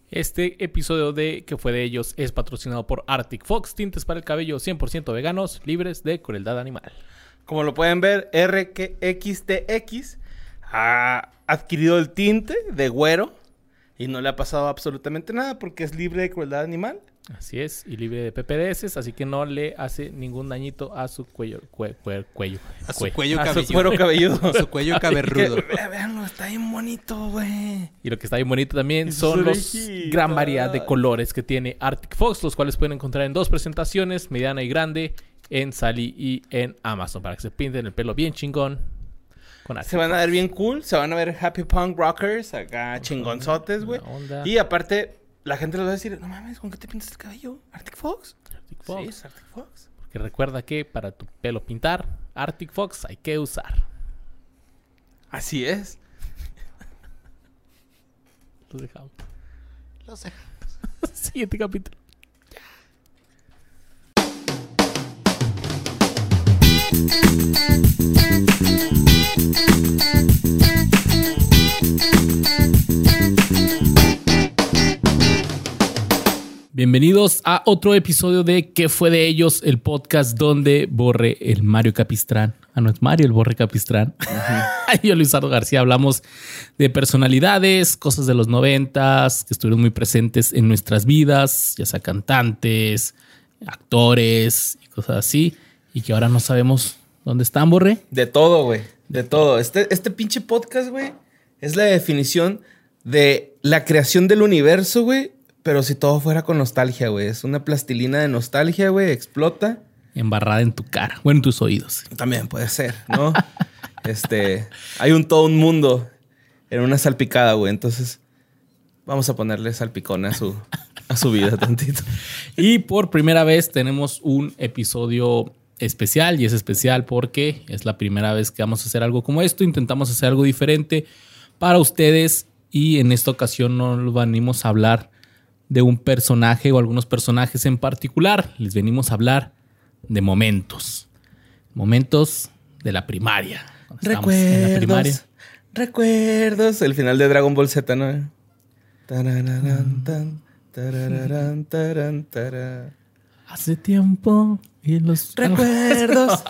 Este episodio de Que fue de ellos es patrocinado por Arctic Fox, tintes para el cabello 100% veganos, libres de crueldad animal. Como lo pueden ver, RXTX ha adquirido el tinte de güero y no le ha pasado absolutamente nada porque es libre de crueldad animal. Así es, y libre de PPDS, así que no le hace ningún dañito a su cuello. A su cuello A cabelludo. su cuero cabelludo. A su cuello caberrudo. Veanlo, está bien bonito, güey. Y lo que está bien bonito también Y sus son los orejitas. gran variedad de colores que tiene Arctic Fox, los cuales pueden encontrar en dos presentaciones, mediana y grande, en Sally y en Amazon, para que se pinten el pelo bien chingón con Arctic Se van a Fox. ver bien cool, se van a ver happy punk rockers, acá chingonzotes, güey. Buena onda. Y aparte, la gente les va a decir, no mames, ¿con qué te pintas el cabello? ¿Arctic Fox? Arctic Fox. Sí, es Arctic Fox. Porque recuerda que para tu pelo pintar, Arctic Fox hay que usar. Así es. Los dejamos. Los dejo. Siguiente capítulo. Bienvenidos a otro episodio de ¿Qué fue de ellos? El podcast donde Borre, el Mario Capistrán. Ah, no, es Mario, el Borre Capistrán. Y yo, Luisardo García, hablamos de personalidades, cosas de los 90s que estuvieron muy presentes en nuestras vidas, ya sea cantantes, actores y cosas así, y que ahora no sabemos dónde están, Borre. De todo, güey. De todo. Este pinche podcast, güey, es la definición de la creación del universo, güey. Pero si todo fuera con nostalgia, güey. Es una plastilina de nostalgia, güey. Explota. Embarrada en tu cara, bueno, en tus oídos. También puede ser, ¿no? Hay todo un mundo en una salpicada, güey. Entonces, vamos a ponerle salpicón a su vida tantito. Y por primera vez tenemos un episodio especial, y es especial porque es la primera vez que vamos a hacer algo como esto. Intentamos hacer algo diferente para ustedes y en esta ocasión no nos venimos a hablar de un personaje o algunos personajes en particular. Les venimos a hablar de momentos. Momentos de la primaria. Cuando estábamos en la primaria. Recuerdos. El final de Dragon Ball Z, ¿no? Tarararán, tan, tarararán, taran, tara. Hace tiempo y los Recuerdos.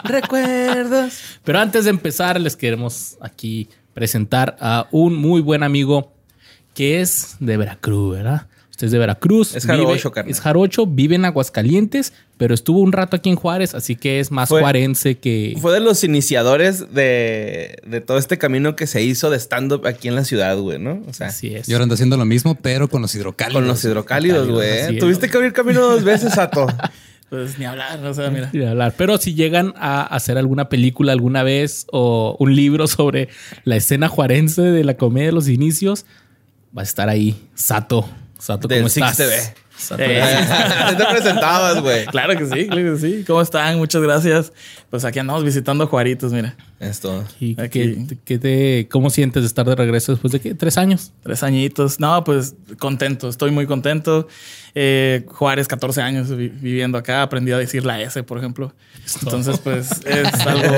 Recuerdos. Pero antes de empezar, les queremos aquí presentar a un muy buen amigo que es de Veracruz, ¿verdad? Usted es de Veracruz. Es jarocho, carnal. Es jarocho, vive en Aguascalientes, pero estuvo un rato aquí en Juárez, así que es más juarense que... Fue de los iniciadores de todo este camino que se hizo de stand-up aquí en la ciudad, güey, ¿no? O sea, Así es. Y ahora anda haciendo lo mismo, pero con los hidrocálidos. con los hidrocálidos, Así güey. es. Tuviste que abrir camino 2 veces, Sato. Pues ni hablar, o sea, mira. Ni hablar. Pero si llegan a hacer alguna película alguna vez o un libro sobre la escena juarense de la comedia de los inicios, va a estar ahí Sato. Sato, Del ¿cómo Six estás? TV. Sato, Te presentabas, güey. Claro que sí, claro que sí. ¿Cómo están? Muchas gracias. Pues aquí andamos visitando Juaritos, mira. Esto. ¿Y Aquí. cómo sientes de estar de regreso después de qué? 3 años? 3 añitos. No, pues contento. Estoy muy contento. Juárez, 14 años viviendo acá. Aprendí a decir la S, por ejemplo. Entonces, pues es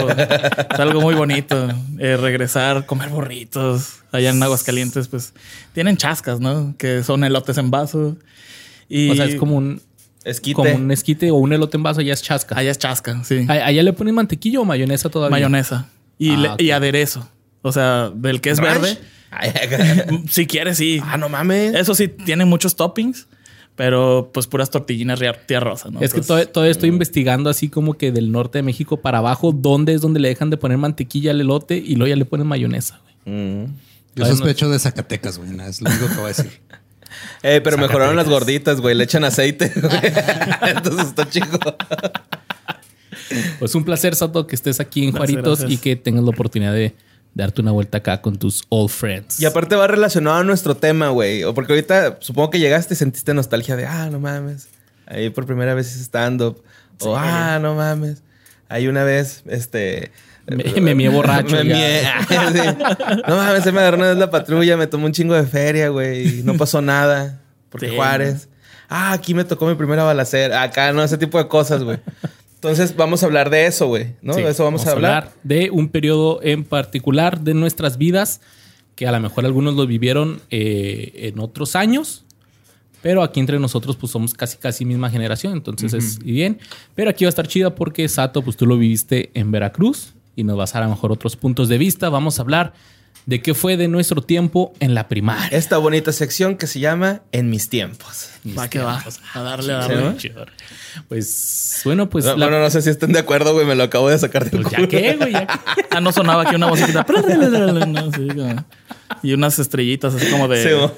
algo muy bonito. Regresar, comer burritos. Allá en Aguascalientes, pues tienen chascas, ¿no? Que son elotes en vaso. Y O sea, es como un esquite o un elote en vaso, ya es chasca. allá es chasca, sí. ¿Allá le ponen mantequilla o mayonesa todavía? Mayonesa. Ok. Y aderezo. O sea, del que es Ranch. verde. Si quieres, sí. Ah, no mames. Eso sí, tiene muchos toppings, pero pues puras tortillinas tía rosa, ¿no? Es que Entonces, todavía estoy investigando así como que del norte de México para abajo, dónde es donde le dejan de poner mantequilla al elote y luego ya le ponen mayonesa, güey. Yo sospecho de Zacatecas, güey. Es lo único que voy a decir. Pero mejoraron las gorditas, güey. Le echan aceite, güey. Entonces está chico. Pues un placer, Sato, que estés aquí en Gracias, Juaritos gracias. y que tengas la oportunidad de darte una vuelta acá con tus old friends. Y aparte va relacionado a nuestro tema, güey. O porque ahorita supongo que llegaste y sentiste nostalgia de, no mames. Ahí por primera vez hice stand-up. Sí. O, no mames. Ahí una vez, Me mié borracho. Me ya. mié. Sí. No mames, se me agarró una vez la patrulla, me tomó un chingo de feria, güey. Y no pasó nada. Porque Sí. Juárez. Aquí me tocó mi primera balacera. Acá, no, ese tipo de cosas, güey. Entonces vamos a hablar de eso, güey. ¿No? Sí, De eso vamos a hablar. de un periodo en particular de nuestras vidas que a lo mejor algunos lo vivieron en otros años Pero aquí entre nosotros pues somos casi misma generación, entonces es bien. Pero aquí va a estar chida porque Sato, pues tú lo viviste en Veracruz y nos vas a dar a lo mejor otros puntos de vista. Vamos a hablar de qué fue de nuestro tiempo en la primaria. Esta bonita sección que se llama En mis tiempos. Va que va. A darle. ¿Sí, ¿no? Pues bueno, pues... Bueno, no sé si estén de acuerdo, güey. Me lo acabo de sacar del Pues culo. ya qué, güey, ya qué. Ah, no sonaba aquí una musiquita. No, sí, como- y unas estrellitas así como de... Sí, mo.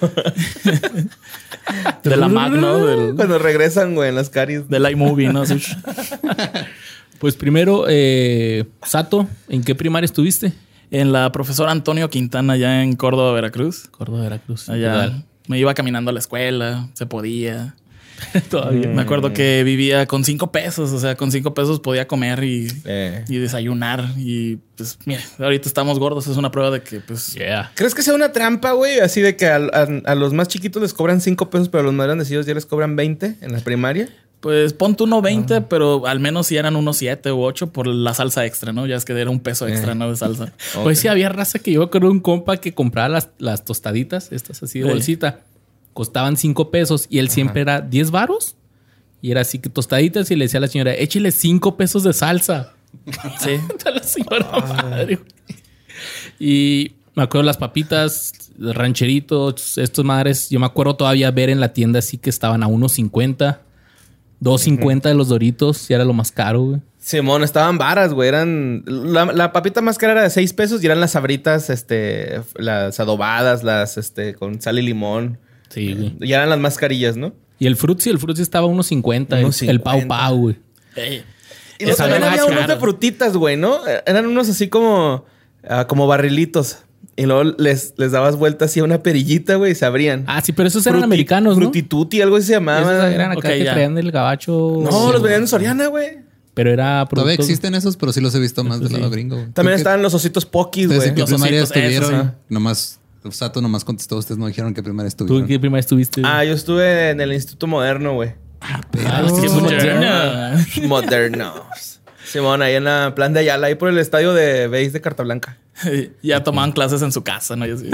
de la Mac, ¿no? Cuando regresan, güey, en las caries. Del iMovie, ¿no? Así. Pues primero, Sato, ¿en qué primaria estuviste? En la profesora Antonio Quintana, allá en Córdoba, Veracruz. Córdoba, Veracruz. Allá me iba caminando a la escuela, se podía. Todavía. Me acuerdo que vivía con 5 pesos, o sea, con 5 pesos podía comer y desayunar. Y pues, mira, ahorita estamos gordos, es una prueba de que, pues, Yeah. ¿Crees que sea una trampa, güey? Así de que a los más chiquitos les cobran 5 pesos, pero a los más grandecitos ya les cobran 20 en la primaria. pues pon tú unos 20, pero al menos si eran unos 7 u 8 por la salsa extra, ¿no? Ya es que era un peso extra, ¿no? De salsa. Pues sí, había raza que yo con un compa que compraba las tostaditas, estas así de Sí. bolsita. Costaban 5 pesos y él siempre era 10 varos. Y era así que tostaditas y le decía a la señora, échele 5 pesos de salsa. Sí. A la señora madre, güey. Y me acuerdo las papitas, los rancheritos, estos madres. Yo me acuerdo todavía ver en la tienda así que estaban a 1.50, 2.50 de los Doritos. Y era lo más caro, güey. Simón, estaban varas, güey. Eran... La papita más cara era de 6 pesos y eran las sabritas, las adobadas, las, con sal y limón. Sí, güey. Y eran las más carillas, ¿no? Y el Fruitsy estaba a 1.50. 1.50. El Pau Pau, güey. Ey. Y luego también Esa había era unos cara. de frutitas, güey, ¿no? Eran unos así como barrilitos. Y luego les dabas vuelta así a una perillita, güey, y se abrían. Ah, sí, pero esos eran americanos, ¿no? Frutituti, algo así se llamaba. Esos eran acá Ok, que ya. traían del gabacho. No, Sí, los vendían en Soriana, güey. Pero era Todavía productos... existen esos, pero sí los he visto más del lado gringo. Güey. También ¿Tú qué- estaban los ositos Pokis, ¿Ustedes güey. en qué Los primaria ositos, esos, estuvieron? ajá. Nomás Sato nomás contestó. Ustedes no dijeron qué primaria ¿Tú estuvieron. en qué primaria estuviste? Ah, yo estuve en el Instituto Moderno, güey. Ah, Qué sí, moderna. Modernos. Simón, ahí en la plan de Ayala, ahí por el estadio de Beis de Carta Blanca. Ya tomaban clases en su casa, ¿no? Y así.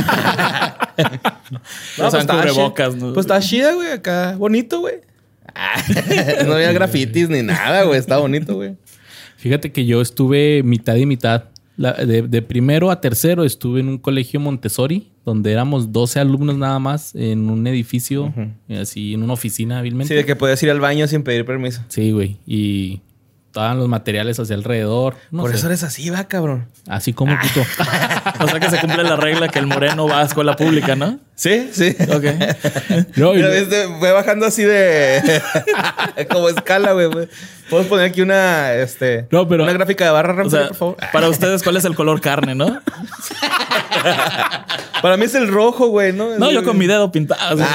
No, Usaban estaba cubrebocas, chida. ¿no? Pues estaba chida, güey, acá. Bonito, güey. No había grafitis ni nada, güey. Estaba bonito, güey. Fíjate que yo estuve mitad y mitad. De primero a tercero estuve en un colegio Montessori, donde éramos 12 alumnos nada más en un edificio, así en una oficina hábilmente. Sí, de que podías ir al baño sin pedir permiso. Sí, güey. Y estaban los materiales hacia alrededor. No Por sé. eso eres así, va, cabrón. Así como puto. O sea que se cumple la regla que el moreno va a escuela pública, ¿no? Sí, sí. Ok. No, y- Mira, fue bajando así de... como escala, güey. Podemos poner aquí una... No, pero- una gráfica de barra, O Ramsey, sea, por favor. para ustedes, ¿cuál es el color carne, no? Para mí es el rojo, güey, ¿no? No, yo con mi dedo pintado. así.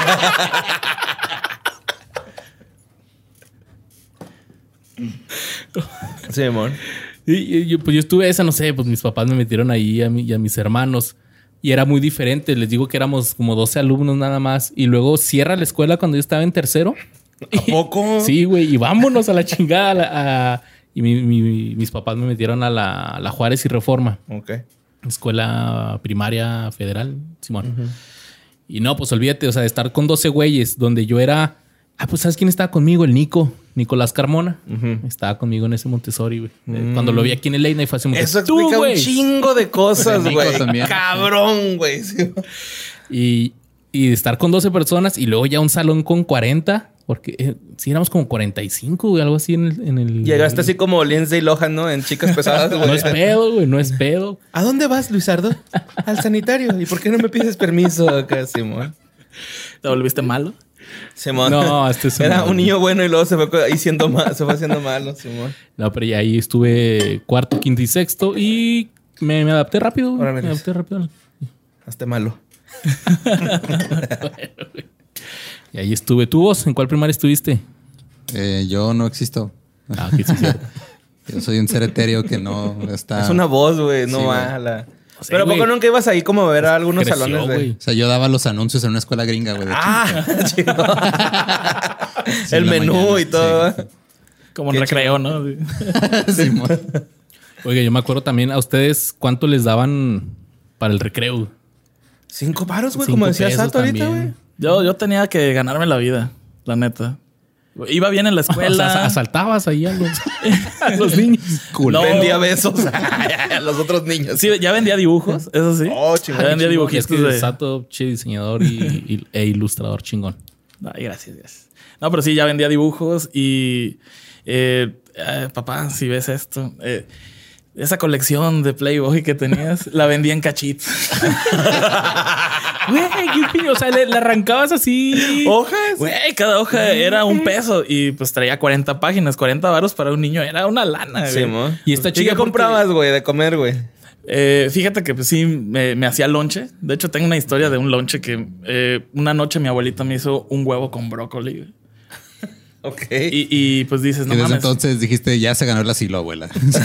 Sí, amor. Pues yo estuve esa, no sé, pues mis papás me metieron ahí a mí y a mis hermanos. Y era muy diferente. Les digo que éramos como 12 alumnos nada más. Y luego cierra la escuela cuando yo estaba en tercero. ¿A poco? Sí, güey. Y vámonos a la chingada. Y mis papás me metieron a la Juárez y Reforma. Ok. Escuela primaria federal, Simón. Y no, pues olvídate, o sea, de estar con 12 güeyes donde yo era... Ah, pues ¿sabes quién estaba conmigo? El Nicolás Carmona. Estaba conmigo en ese Montessori, güey. Cuando lo vi aquí en el Leina y fue así... Eso "Tú, explica un güey". chingo de cosas, Nico güey. también. Cabrón, güey. Sí. Y de estar con 12 personas y luego ya un salón con 40. Porque sí éramos como 45, güey, algo así en el... Llegaste así como Lindsay Lohan, ¿no? En Chicas Pesadas, güey. No es pedo, güey, no es pedo. ¿A dónde vas, Luisardo? Al sanitario. ¿Y por qué no me pides permiso acá, Simón? ¿Te volviste malo? Simón. No, este es Era un niño bueno y luego se fue ahí siendo se fue haciendo malo, Simón. No, pero ya ahí estuve cuarto, quinto y sexto y me adapté rápido, güey. Órale. Me adapté rápido. Hazte malo. Y ahí estuve. ¿Tú vos? ¿En cuál primaria estuviste? Yo no existo. Ah, ok, sí, cierto. Yo soy un ser etéreo que no está... Es una voz, güey. No Sí, va güey. a la... O sea, Pero ¿a poco güey, nunca ibas ahí como a ver a algunos creció, salones, güey? O sea, yo daba los anuncios en una escuela gringa, güey. de Ah, chido. Sí, El en la menú mañana, y todo. sí. Como en recreo, ¿no? Sí. Simón. Oiga, yo me acuerdo también a ustedes cuánto les daban para el recreo. 5 varos, güey, 5 como decía pesos Sato ahorita, también. güey. Yo tenía que ganarme la vida, la neta. Iba bien en la escuela. O sea, asaltabas ahí a los niños. Cool. No. Vendía besos a los otros niños. Sí, ya vendía dibujos, eso sí. Oh, chingón. Ya vendía Es dibujitos que de... Sato, che, diseñador e ilustrador chingón. Ay, gracias. No, pero sí, ya vendía dibujos y... papá, si ves esto... esa colección de Playboy que tenías, la vendía en cachitos. Güey, qué piño. O sea, le arrancabas así. ¿Hojas? Güey, cada hoja era $1 y pues traía 40 páginas. 40 varos para un niño era una lana. Sí, güey. mo. Y está ¿Y chido qué porque- comprabas, güey, de comer, güey? Fíjate que pues sí, me hacía lonche. De hecho, tengo una historia de un lonche que una noche mi abuelita me hizo un huevo con brócoli. Güey. Ok. Y pues dices, no Y desde mames. entonces dijiste, ya se ganó el asilo, abuela.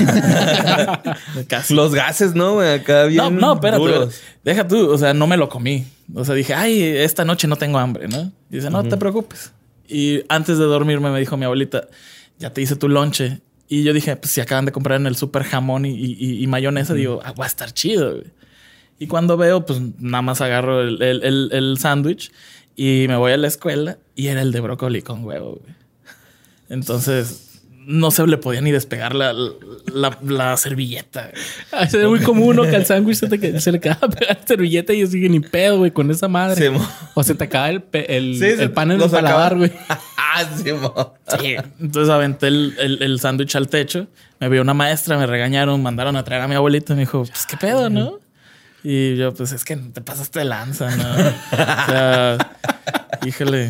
Casi. Los gases, ¿no, güey? Acá bien No, espérate. duros. Deja tú, o sea, no me lo comí. O sea, dije, ay, esta noche no tengo hambre, ¿no? Y dice, no te preocupes. Y antes de dormirme me dijo mi abuelita, ya te hice tu lonche. Y yo dije, pues si acaban de comprar en el súper jamón y mayonesa, digo, va a estar chido. Güey. Y cuando veo, pues nada más agarro el sándwich y me voy a la escuela y era el de brócoli con huevo. Güey. Entonces no se le podía ni despegar la servilleta. Es muy común, ¿no? Que al sándwich se le quedaba pegar la servilleta y yo sigue ni pedo, güey, con esa madre. Sí, mo. O se te acaba el Sí, pan en lo el paladar, sacaba. güey. Sí, mo. Sí. Entonces aventé el sándwich al techo. Me vio una maestra, me regañaron, mandaron a traer a mi abuelita y me dijo, pues qué pedo, ¿no? Y yo, pues es que te pasaste de lanza, ¿no? O sea, híjole.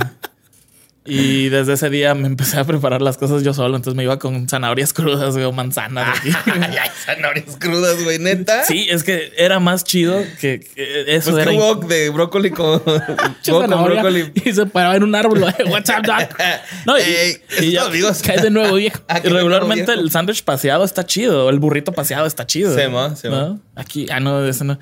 Y desde ese día me empecé a preparar las cosas yo solo. Entonces me iba con zanahorias crudas, güey, o manzanas. Ay, zanahorias crudas, güey, neta. Sí, es que era más chido que eso Pues era. que wok de brócoli con... Che, wok con zanahoria, brócoli. Y se paraba en un árbol. What's up, doc? No, Ey, y ya, estos amigos. Cae de nuevo, viejo. y regularmente el sándwich paseado está chido. El burrito paseado está chido. Se mo, se mo. ¿No? Aquí, no, ese no.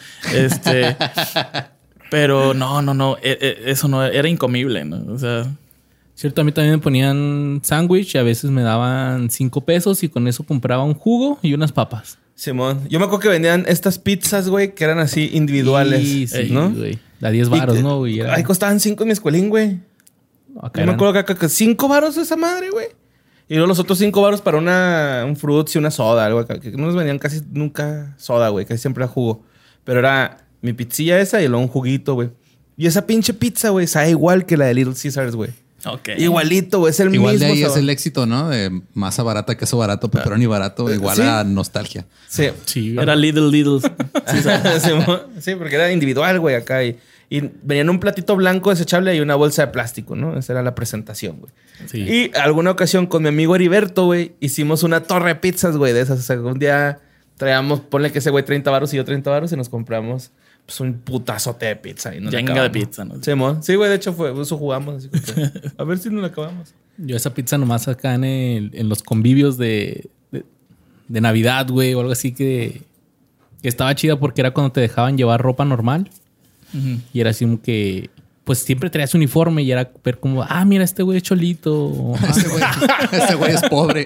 Pero no. Eso no era incomible, ¿no? O sea, Cierto, a mí también me ponían sándwich y a veces me daban 5 pesos y con eso compraba un jugo y unas papas. Simón. Yo me acuerdo que vendían estas pizzas, güey, que eran así individuales, Sí, ¿no? güey. A 10 varos, ¿no, güey? Era- Ahí costaban 5 en mi escuelín, güey. acá Yo me eran- acuerdo que acá 5 varos esa madre, güey. Y luego los otros 5 varos para un fruits y una soda, algo acá. Que no nos vendían casi nunca soda, güey. Casi siempre era jugo. Pero era mi pizzilla esa y luego un juguito, güey. Y esa pinche pizza, güey, sabe igual que la de Little Caesars, güey. ok. Igualito, güey. Es el Igual de mismo ahí es sabor. el éxito, ¿no? De masa barata, queso barato, pepperoni barato, igual ¿sí? a nostalgia. Sí. Sí, güey. Era Lidl. Sí, porque era individual, güey, acá. Y venía en un platito blanco desechable y una bolsa de plástico, ¿no? Esa era la presentación, güey. Sí. Y alguna ocasión con mi amigo Heriberto, güey, hicimos una torre de pizzas, güey, de esas. O sea, un día traíamos, ponle que ese güey 30 varos y yo 30 varos y nos compramos pues un putazote de pizza. Y no la Jenga acabamos. de pizza, ¿no? Sí, güey, de hecho fue, eso jugamos. Así como que, a ver si no la acabamos. Yo esa pizza nomás acá en los convivios de Navidad, güey, o algo así que estaba chida porque era cuando te dejaban llevar ropa normal. Ujú. Y era así como que, pues siempre traías uniforme y era ver como, mira, este güey es cholito. O, Ese güey es pobre.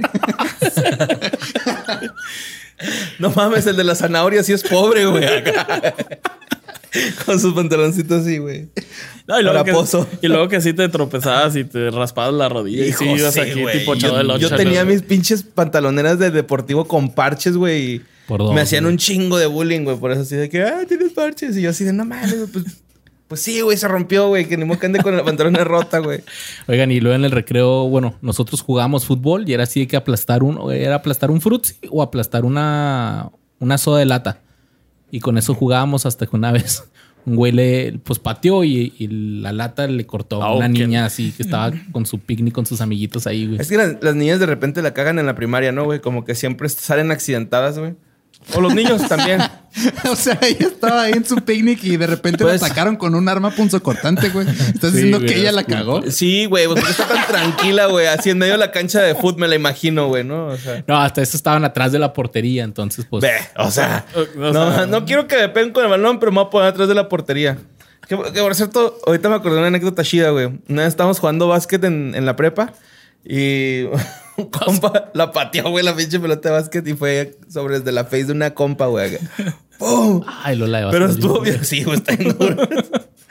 No mames, el de la zanahoria sí es pobre, güey. acá. Con sus pantaloncitos así, güey. No, y luego, Haraposo. y luego que sí te tropezabas y te raspabas la rodilla. Hijo, y sí, ibas sí, aquí güey. tipo chavo de Yo loncha. tenía güey. mis pinches pantaloneras de deportivo con parches, güey. y Por dos, me hacían güey. un chingo de bullying, güey. Por eso así de que, tienes parches. Y yo así de, no mames, pues sí, güey, se rompió, güey. Que ni modo que ande con la pantalona rota, güey. Oigan, y luego en el recreo, bueno, nosotros jugábamos fútbol y era así de que aplastar un frutzi o aplastar una soda de lata. Y con eso jugábamos hasta que una vez un güey pues pateó y la lata le cortó a una ok. niña así que estaba con su picnic con sus amiguitos ahí, güey. Es que las niñas de repente la cagan en la primaria, ¿no, güey? Como que siempre salen accidentadas, güey. O los niños también. O sea, ella estaba ahí en su picnic y de repente Pues- la atacaron con un arma punzocortante, güey. ¿Estás diciendo güey, que ella es la cagó? Sí, güey. Pues porque está tan tranquila, güey. Así en medio de la cancha de fútbol, me la imagino, güey, ¿no? O sea... No, hasta eso estaban atrás de la portería, entonces pues... Ve, o sea, O sea, no quiero que me peguen con el balón, pero me voy a poner atrás de la portería. Que por cierto, ahorita me acordé de una anécdota chida, güey. Una vez estábamos jugando básquet en la prepa y un compa la pateó, güey, la pinche pelota de básquet y fue sobre desde la face de una compa, güey. ¡Pum! Ay, Lola de Pero básquet. estuvo bien. Sí, güey, está bien duro.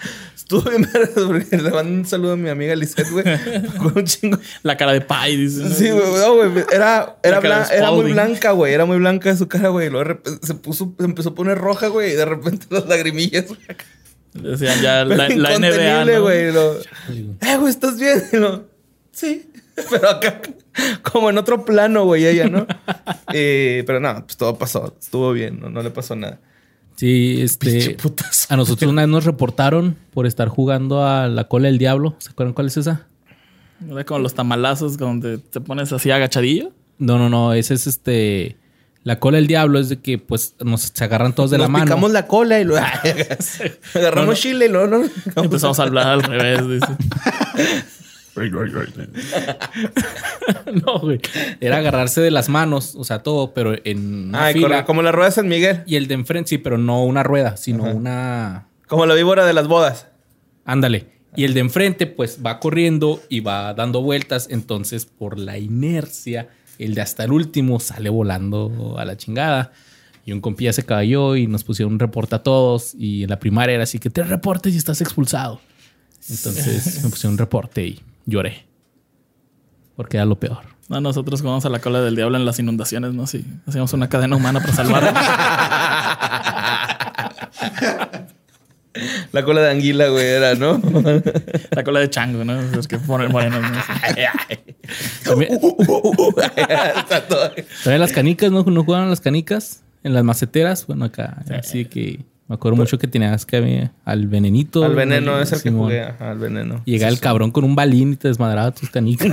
Estuvo bien vergas porque le mando un saludo a mi amiga Lisette, güey. Con un chingo. La cara de pie, dice. ¿No? Sí, güey. No, güey. Era muy Spalding. blanca, güey. Era muy blanca de su cara, güey. Luego de repente se empezó a poner roja, güey. Y de repente las lagrimillas. Decían ya la NBA, Incontenible, ¿no? güey. Güey, ¿estás bien? Y lo, sí. Pero acá, como en otro plano, güey, ella, ¿no? Pero no, pues todo pasó. Estuvo bien. No le pasó nada. Sí, Pinche putazo. a nosotros una vez nos reportaron por estar jugando a la cola del diablo. ¿Se acuerdan cuál es esa? Era como los tamalazos donde te pones así agachadillo. No. Ese es la cola del diablo es de que pues se agarran todos de la mano. Nos picamos la cola y lo agarramos chile y luego Empezamos a hablar al revés, dice. No, güey. Era agarrarse de las manos, o sea, todo, pero en una fila. como la rueda de San Miguel. Y el de enfrente, sí, pero no una rueda, sino una... Como la víbora de las bodas. Ándale. Y el de enfrente, pues, va corriendo y va dando vueltas. Entonces, por la inercia, el de hasta el último sale volando a la chingada. Y un compilla se cayó y nos pusieron un reporte a todos. Y en la primaria era así que 3 reportes y estás expulsado. Entonces, me pusieron un reporte y lloré. Porque era lo peor. No, nosotros jugamos a la cola del diablo en las inundaciones, ¿no? Sí, hacíamos una cadena humana para salvarlo. La cola de anguila, güey, era, ¿no? La cola de chango, ¿no? Es que ponen morenos, ¿no? También las canicas, ¿no? ¿No jugaban las canicas? En las maceteras. Bueno, acá. Así que me acuerdo mucho que tenías que haber al venenito. Al veneno, es el que Simón. jugué. Ajá, al veneno. Y llegaba el cabrón con un balín y te desmadraba tus canicas.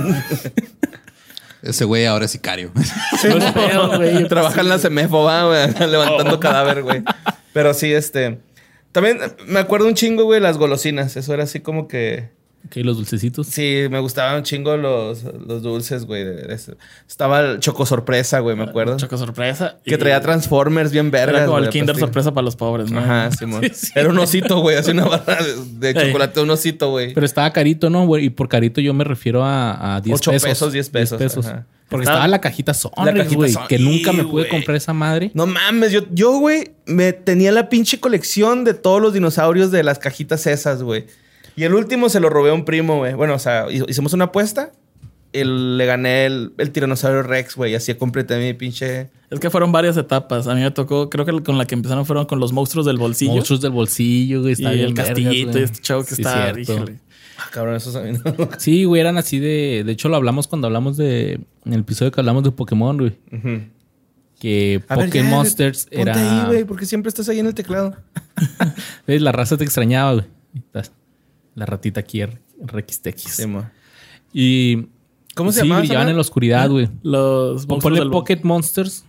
Ese güey ahora es sicario. No es pedo, güey. Trabaja en la Semefo, va, güey, levantando cadáver, güey. Pero sí, también me acuerdo un chingo, güey, las golosinas. Eso era así como que... Ok, los dulcecitos. Sí, me gustaban un chingo los dulces, güey. Estaba el Choco Sorpresa, güey, me acuerdo. Choco sorpresa. Que traía Transformers bien vergas. Era como el güey, Kinder plastilina. sorpresa para los pobres, ¿no? Ajá, Simón. Sí. Era un osito, güey. Hacía una barra de chocolate, un osito, güey. Pero estaba carito, ¿no, güey? Y por carito yo me refiero a 10 8 pesos. pesos, 10 pesos. 10 pesos. Ajá. Porque Estaba- estaba la cajita La Sonrix, cajita güey. Sonrix, Que nunca me pude güey. comprar esa madre. No mames, yo, güey, me tenía la pinche colección de todos los dinosaurios de las cajitas esas, güey. Y el último se lo robé a un primo, güey. Bueno, o sea, hicimos una apuesta. Le gané el tiranosaurio Rex, güey. Y así completé mi pinche... Es que fueron varias etapas. A mí me tocó, creo que con la que empezaron fueron con los monstruos del bolsillo. Monstruos del bolsillo, güey. Y Está bien el vergas, castillito güey. y este chavo que Sí, está... cierto. híjole. Ah, cabrón, esos a mí no. Sí, güey, eran así de... De hecho, lo hablamos cuando hablamos de... En el episodio que hablamos de Pokémon, güey. Ujú. Que A ver, Pokémon ya, Monsters ponte era... ahí, güey, porque siempre estás ahí en el teclado. ¿Ves? La raza te extrañaba, güey. La ratita aquí, RXTX. Sí, mo. Y... ¿Cómo se sí, llamaba esa brillaban madre? en la oscuridad, güey. Los monstruos Ponle del Pocket Monsters.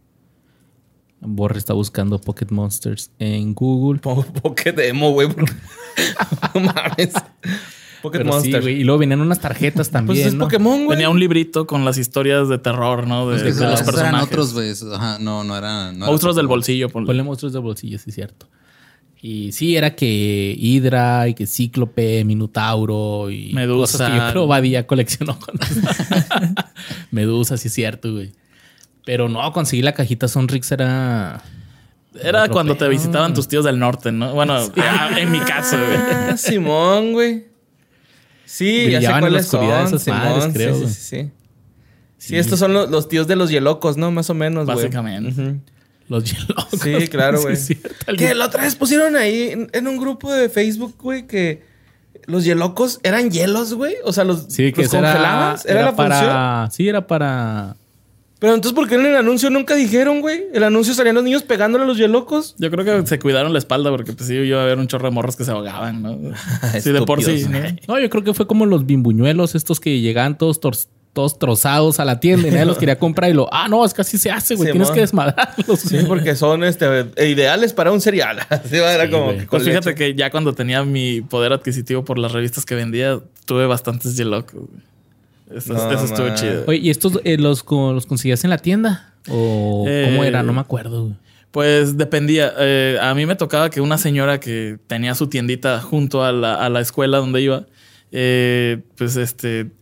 Borre está buscando Pocket Monsters en Google. Pocket Emo, güey. No mames. Pocket Pero sí, Monster. güey. Y luego venían unas tarjetas también, Pues es ¿no? Pokémon, güey. Venía un librito con las historias de terror, ¿no? De Esos los eran personajes. otros, güey. Ajá, no eran... no Monstruos era del Pokémon. bolsillo. ponle. Ponle monstruos de bolsillo, sí, cierto. Y sí, era que Hydra y que Cíclope, Minotauro y Medusa. cosas que yo creo Badía coleccionó. Medusa, sí es cierto, güey. Pero no, conseguir la cajita Sonrix era... Era otro cuando te pedo. visitaban tus tíos del norte, ¿no? Bueno, en mi caso, güey. Ah, Simón, güey. Sí, ya sé Brillaban en la cuáles oscuridad son, esas madres, Simón. creo, Sí, güey. sí. Sí, estos son los tíos de los hielocos, ¿no? Más o menos, güey. Básicamente. Ujú. Los Yelocos. Sí, claro, güey. Sí, es cierto. Que la otra vez pusieron ahí en un grupo de Facebook, güey, que los hielocos eran hielos, güey. O sea, los, Sí, que los esa congelabas. Era la función. para... Sí, era para... Pero entonces, ¿por qué en el anuncio nunca dijeron, güey? El anuncio salían los niños pegándole a los hielocos. Yo creo que se cuidaron la espalda porque pues sí, iba a haber un chorro de morros que se ahogaban, ¿no? Sí, de por sí. Estúpidos. ¿no? No, yo creo que fue como los bimbuñuelos estos que llegaban todos trozados a la tienda y nadie los quería comprar y no, es que así se hace, güey. Sí, Tienes mon. que desmadrarlos. Sí, porque son ideales para un cereal. Así era Sí, como güey. que Pues con fíjate leche. que ya cuando tenía mi poder adquisitivo por las revistas que vendía, tuve bastantes Yelocos, güey. Eso No, estuvo man. chido. Oye, ¿y estos los conseguías en la tienda? ¿O cómo era? No me acuerdo, güey. Pues dependía. A mí me tocaba que una señora que tenía su tiendita junto a la escuela donde iba,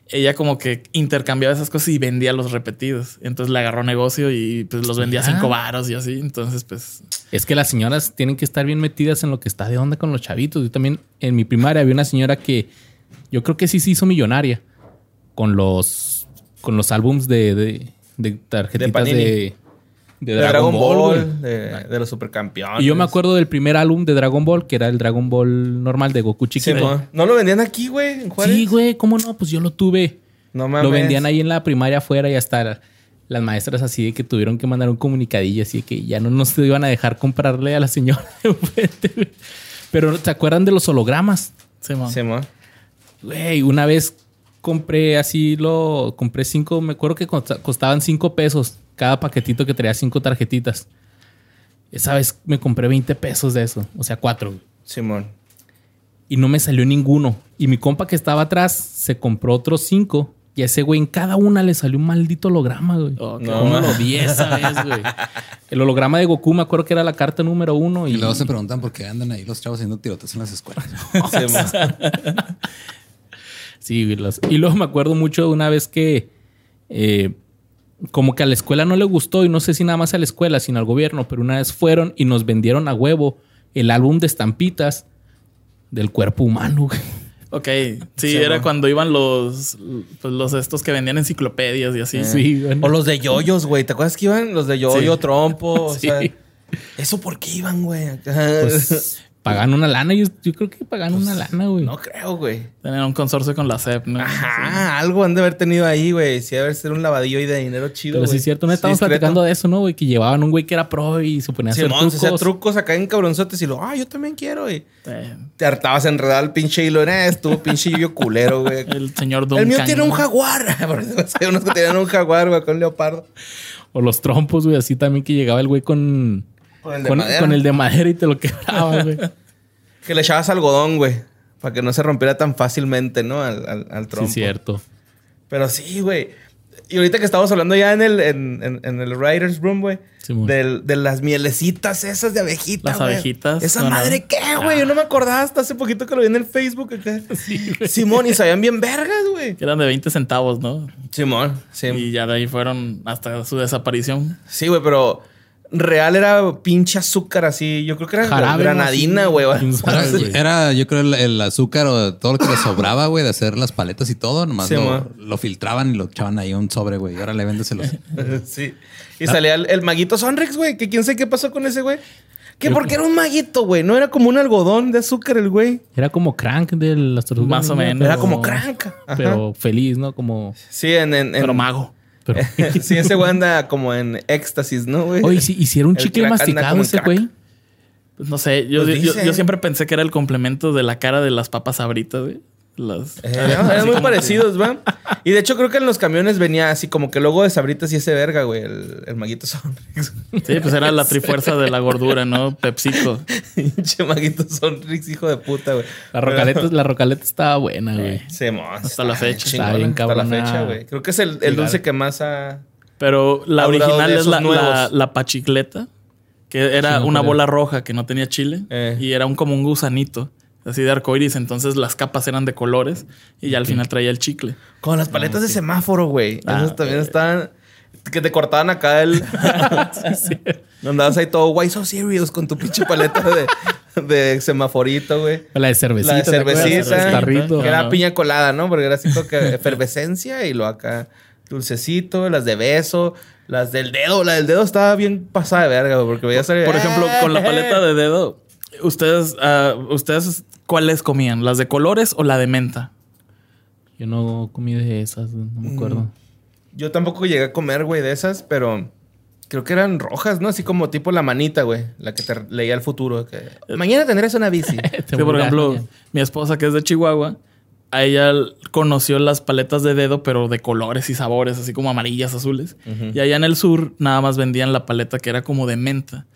ella como que intercambiaba esas cosas y vendía los repetidos. Entonces le agarró negocio y pues los vendía a 5 varos y así. Entonces, pues... Es que las señoras tienen que estar bien metidas en lo que está de onda con los chavitos. Yo también en mi primaria había una señora que yo creo que sí se hizo millonaria con los álbums de tarjetitas de Dragon Ball, de los supercampeones. Y yo me acuerdo del primer álbum de Dragon Ball, que era el Dragon Ball normal de Goku chiquito. Sí, ¿no lo vendían aquí, güey, en Juárez? Sí, güey, ¿cómo no? Pues yo lo tuve. No mames. Lo vendían ahí en la primaria afuera y hasta las maestras así de que tuvieron que mandar un comunicadillo así de que ya no nos iban a dejar comprarle a la señora de enfrente, güey. Pero ¿te acuerdan de los hologramas? Sí, man. Sí, man. Güey, una vez compré 5, me acuerdo que costaban 5 pesos cada paquetito que traía 5 tarjetitas. Esa vez me compré 20 pesos de eso, o sea, 4. Güey. Simón. Y no me salió ninguno. Y mi compa que estaba atrás se compró otros 5 y a ese güey en cada una le salió un maldito holograma, güey. Oh, no, ¿Cómo lo vi esa vez, güey? El holograma de Goku me acuerdo que era la carta número 1. Y luego se preguntan por qué andan ahí los chavos haciendo tiroteos en las escuelas. Sí, y luego me acuerdo mucho de una vez que como que a la escuela no le gustó, y no sé si nada más a la escuela, sino al gobierno, pero una vez fueron y nos vendieron a huevo el álbum de estampitas del cuerpo humano, güey. Ok, sí, era cuando iban los estos que vendían enciclopedias y así. Sí, güey. O los de yoyos, güey. ¿Te acuerdas que iban los de yoyo, Sí. trompo? O Sí. sea, ¿eso por qué iban, güey? Pues pagan una lana. Yo creo que pagan una lana, güey. No creo, güey. Tenían un consorcio con la SEP, ¿no? Ajá, algo han de haber tenido ahí, güey. Sí, debe ser un lavadillo ahí de dinero chido, Pero güey. sí es cierto, no estamos platicando de eso, ¿no, güey? Que llevaban un güey que era pro y se ponía a hacer Simón, se hacía trucos. trucos acá en cabronzotes y yo también quiero, güey. Eh, Te hartabas enredado al pinche hilo. Tú, pinche yo culero, güey. el señor Duncan. El mío tiene un jaguar. Hay unos que tenían un jaguar, güey, con leopardo. O los trompos, güey. Así también que llegaba el güey con el de madera y te lo quebraba, güey. Que le echabas algodón, güey. Para que no se rompiera tan fácilmente, ¿no? Al trompo. Sí, cierto. Pero sí, güey. Y ahorita que estamos hablando ya en el Writer's Room, güey. Sí, muy. De las mielecitas esas de abejita, Las güey. abejitas. ¿Esa No, madre no. qué, güey? Yo no me acordaba hasta hace poquito que lo vi en el Facebook acá. Sí, güey. Simón, y sabían bien vergas, güey. Que eran de 20 centavos, ¿no? Simón, sí. Y ya de ahí fueron hasta su desaparición. Sí, güey, pero real era pinche azúcar así. Yo creo que era Jarabe, granadina, ¿no? güey. ¿Quién sabe, güey? Era, yo creo, el azúcar o todo lo que le sobraba, güey, de hacer las paletas y todo. Nomás Sí, lo filtraban y lo echaban ahí a un sobre, güey. Y ahora véndeselos. Sí. Y salía el maguito Sonrix, güey. Que quién sabe qué pasó con ese güey. Que porque era un maguito, güey. No era como un algodón de azúcar el güey. Era como Crank de las tortugas. Más o ninja, menos. pero- Era como crank. Ajá. Pero feliz, ¿no? Como... Sí, Pero mago. Pero... sí, ese güey anda como en éxtasis, ¿no, güey? Oye, si hiciera un El chicle crack anda masticado como en ese crack. güey. Pues no sé, yo Pues dice. siempre pensé que era el complemento de la cara de las papas sabritas, güey. Las... Eran muy parecidos, ¿va? Y de hecho creo que en los camiones venía así como que el logo de Sabritas y ese verga, güey. El maguito Sonrix. Sí, pues era la trifuerza de la gordura, ¿no? PepsiCo. Pinche maguito Sonrix, hijo de puta, güey. La rocaleta estaba buena, güey. Se Hasta la fecha. Chingona, Está bien hasta la cabrona. fecha, güey. Creo que es el dulce que más ha... Pero la Ha durado original de es esos nuevos. la pachicleta, que era Sí, me una acuerdo. bola roja que no tenía chile y era como un gusanito, así de arcoiris. Entonces las capas eran de colores y ya al final traía el chicle. Con las paletas de semáforo, güey. Ah, Esas también estaban... Que te cortaban acá el... Andabas ahí todo guay, so serious con tu pinche paleta de semaforito, güey. La de cervecita. La de ¿te acuerdas? cervecita. El tarrito. Que era Ajá. piña colada, ¿no? Porque era así como que efervescencia y lo acá dulcecito, las de beso, las del dedo. La del dedo estaba bien pasada de verga, güey, porque veías... Por ejemplo, con la paleta de dedo, ¿ustedes cuáles comían? ¿Las de colores o la de menta? Yo no comí de esas, no me acuerdo. Yo tampoco llegué a comer, güey, de esas, pero creo que eran rojas, ¿no? Así como tipo la manita, güey. La que te leía el futuro. Que mañana tendrás una bici. Que, por ejemplo, mi esposa, que es de Chihuahua, a ella conoció las paletas de dedo, pero de colores y sabores, así como amarillas, azules. Y allá en el sur nada más vendían la paleta que era como de menta.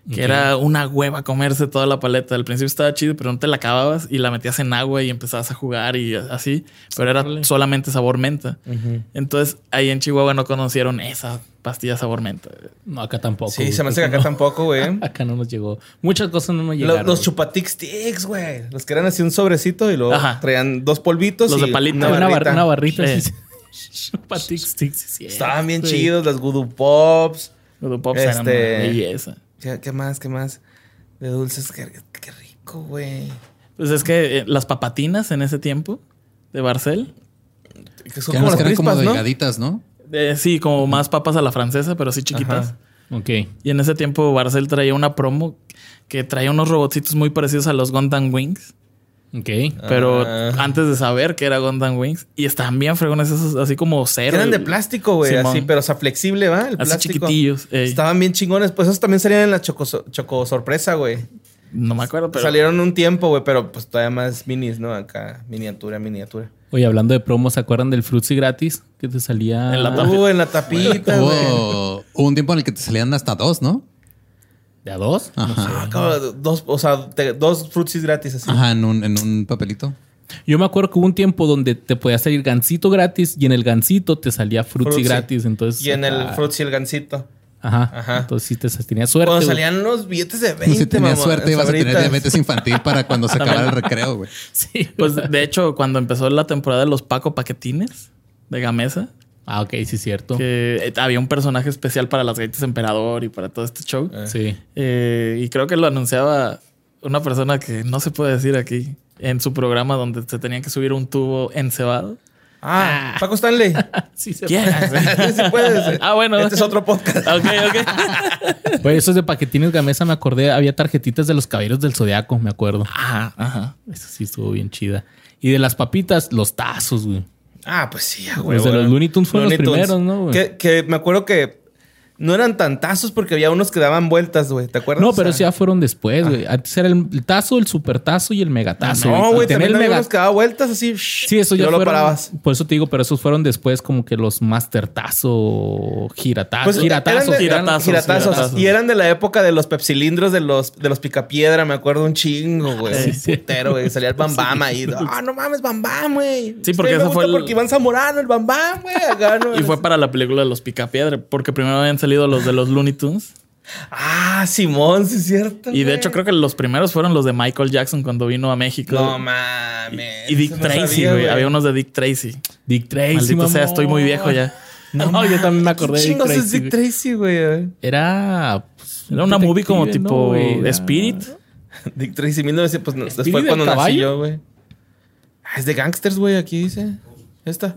Que era una hueva comerse toda la paleta. Al principio estaba chido, pero no te la acababas y la metías en agua y empezabas a jugar y así. Pero era solamente sabor menta. Entonces, ahí en Chihuahua no conocieron esa pastilla sabor menta. No, acá tampoco. Sí, se me hace que acá tampoco, güey. Acá no nos llegó. Muchas cosas no nos llegaron. Los Chupatix Sticks, güey. Los que eran así un sobrecito y luego traían 2 polvitos. Los y de palito. Una barrita. barrita. Chupatix Sticks, sí. Estaban bien chidos. Las Voodoo Pops. Voodoo Pops eran una belleza. ¿Qué más? De dulces. Qué rico, güey. Pues es que las papatinas en ese tiempo de Barcel. Que son como las eran como crispas, ¿no? delgaditas, ¿no? Sí, como más papas a la francesa, pero sí chiquitas. Ajá. Ok. Y en ese tiempo Barcel traía una promo que traía unos robotcitos muy parecidos a los Gundam Wings. Ok. Pero antes de saber que era Gundam Wings. Y estaban bien fregones esos, así como cero. Que eran de plástico, güey. Así, pero o sea, flexible, ¿va? El así plástico. chiquitillos. Estaban bien chingones. Pues esos también salían en la Choco Sorpresa, güey. No me acuerdo, pero... Salieron un tiempo, güey. Pero pues todavía más minis, ¿no? Acá, miniatura. Oye, hablando de promos, ¿se acuerdan del Fruitsy gratis? Que te salía... En la tapita, güey. Hubo un tiempo en el que te salían hasta 2, ¿no? ¿De a 2? Ajá. Dos Fruitsis gratis así. Ajá, en un papelito. Yo me acuerdo que hubo un tiempo donde te podía salir gansito gratis y en el gansito te salía Fruitsy gratis. Entonces, y en el Fruitsy el gansito. Ajá. Entonces sí tenías suerte. Cuando salían los billetes de 20, Si tenías suerte ibas a tener ahorita. diabetes infantil para cuando se acabara el recreo, güey. Sí. Pues de hecho, cuando empezó la temporada de los Paco Paquetines de Gamesa. Ah, ok, sí, cierto. Que había un personaje especial para las galletas Emperador y para todo este show. Sí. Y creo que lo anunciaba una persona que no se puede decir aquí en su programa donde se tenía que subir un tubo encebado. Paco Stanley. Sí, se ¿Quién? Sí puedes. Bueno. Este es otro podcast. Ok. Güey, esos de paquetines Gamesa me acordé. Había tarjetitas de los Caballeros del Zodiaco, me acuerdo. Ajá. Eso sí estuvo bien chida. Y de las papitas, los tazos, güey. Pues sí, Los de los Looney Tunes fueron los primeros, ¿no, güey? Que me acuerdo que no eran tan tazos porque había unos que daban vueltas, güey. ¿Te acuerdas? No, pero sí ya fueron después, güey. Antes era el tazo, el super tazo y el megatazo. No, güey, Tenía también el había mega... unos que daban vueltas así. Sí, eso ya no lo fueron. parabas. Por eso te digo, pero esos fueron después como que los master tazo, giratazos. Pues giratazos. giratazos. Y eran de la época de los pepsilindros de los picapiedra, me acuerdo un chingo, güey. Sí. Putero, güey. Salía el Bam Bam ahí. No mames, Bam Bam, güey. Sí, porque eso fue porque Iván Zamorano, el Bam Bam, güey. Y fue para la película de los Picapiedra, porque primero habían salido los de los Looney Tunes. Simón, sí es cierto. Y de hecho creo que los primeros fueron los de Michael Jackson cuando vino a México. No mames. Y Dick Tracy, güey. Había unos de Dick Tracy. Dick Tracy, Maldito sea, estoy muy viejo ya. No, yo también me acordé de Dick Tracy. Es Dick Tracy, güey. Era una movie como detective, tipo ¿no, güey? Spirit. Dick Tracy, 1900, pues ¿Espíritu después cuando del nací caballo? yo, güey. Es de gangsters, güey, aquí dice. Esta.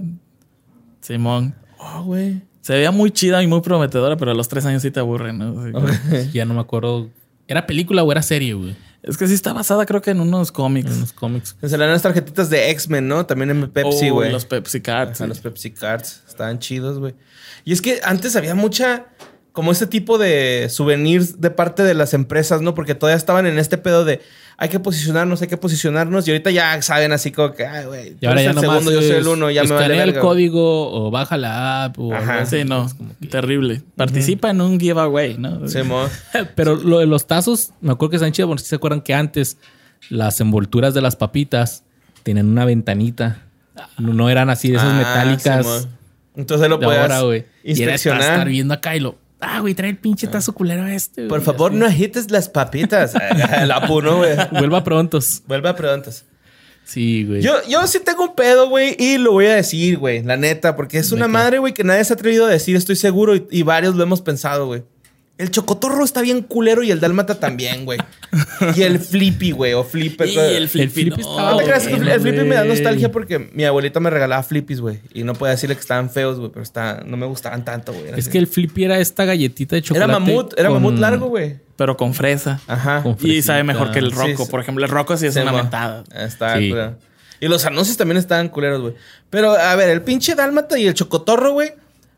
Simón. Güey. Se veía muy chida y muy prometedora, pero a los 3 años sí te aburren, ¿no? Así, Ya no me acuerdo. ¿Era película o era serie, güey? Es que sí está basada, creo que en unos cómics. En los cómics. Se salían las tarjetitas de X-Men, ¿no? También en Pepsi, güey. Los Pepsi Cards. Los Pepsi Cards. Estaban chidos, güey. Y es que antes había mucha... Como ese tipo de souvenirs de parte de las empresas, ¿no? Porque todavía estaban en este pedo de... Hay que posicionarnos. Y ahorita ya saben así como que... Ay, güey. Y ahora ya el nomás segundo, yo soy el uno. Ya me vale escanea el verga, código o baja la app. O Ajá. Sí, no. Terrible. Participa en un giveaway, ¿no? Sí, mo. Pero lo de los tazos, me acuerdo que están chidos. Porque si se acuerdan que antes las envolturas de las papitas tenían una ventanita. No eran así de esas metálicas. Sí, mo. Entonces lo de puedes ahora, güey. Y era inspeccionar. estar viendo acá y güey, trae el pinche tazo culero este. Por güey, favor, así. no agites las papitas. El apu, ¿no, güey? Vuelva prontos. Vuelve a preguntas. Sí, güey. Yo sí tengo un pedo, güey, y lo voy a decir, güey, la neta, porque es una madre, güey, que nadie se ha atrevido a decir, estoy seguro, y varios lo hemos pensado, güey. El chocotorro está bien culero y el dálmata también, güey. Y el flippy, güey, o flipper. Y el Flippy Flippy no, estaba No te creas, bueno, el flippy me da güey. nostalgia porque mi abuelita me regalaba flippies, güey. Y no puedo decirle que estaban feos, güey, pero no me gustaban tanto, güey. Es que el Flippy era esta galletita de chocolate. era con- mamut largo, güey. Pero con fresa. Ajá. Con Y fresita. sabe mejor que el Sí, Rocco. sí. Por ejemplo, el Rocco sí es Sí, una mo. mentada. Está Sí. culero. Y los anuncios también estaban culeros, güey. Pero, a ver, el pinche dálmata y el chocotorro, güey.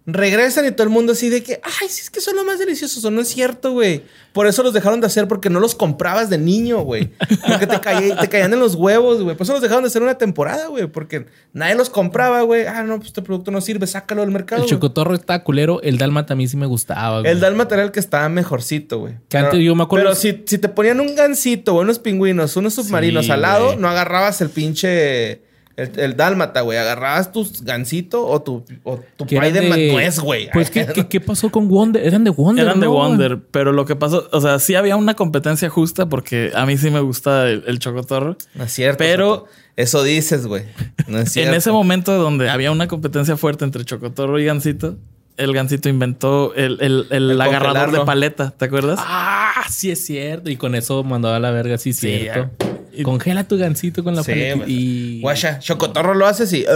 Regresan y todo el mundo así de que, ay, sí, es que son lo más deliciosos. No es cierto, güey. Por eso los dejaron de hacer, porque no los comprabas de niño, güey. Porque te caían en los huevos, güey. Por eso los dejaron de hacer una temporada, güey. Porque nadie los compraba, güey. Ah, no, pues este producto no sirve, sácalo del mercado. El chocotorro está culero. El dálmata a mí sí me gustaba, güey. El dálmata era el que estaba mejorcito, güey. Que antes yo me acuerdo... Pero si te ponían un gansito, unos pingüinos, unos submarinos al lado, güey. no agarrabas el pinche... El dálmata, güey. Agarrabas tu gansito o tu que pay eran de nuez, güey. Pues, ¿qué pasó con Wonder? Eran de Wonder, Eran de ¿no? Wonder, pero lo que pasó, o sea, sí había una competencia justa porque a mí sí me gusta el chocotorro. No es cierto. Pero- Joto. Eso dices, güey. No es cierto. En ese momento donde había una competencia fuerte entre chocotorro y gansito, el gansito inventó el agarrador congelarlo. de paleta, ¿te acuerdas? Ah, sí es cierto. Y con eso mandaba a la verga, sí es Sí, cierto. Congela tu gansito con la Sí, paleta güey. y... Guacha, chocotorro lo haces y...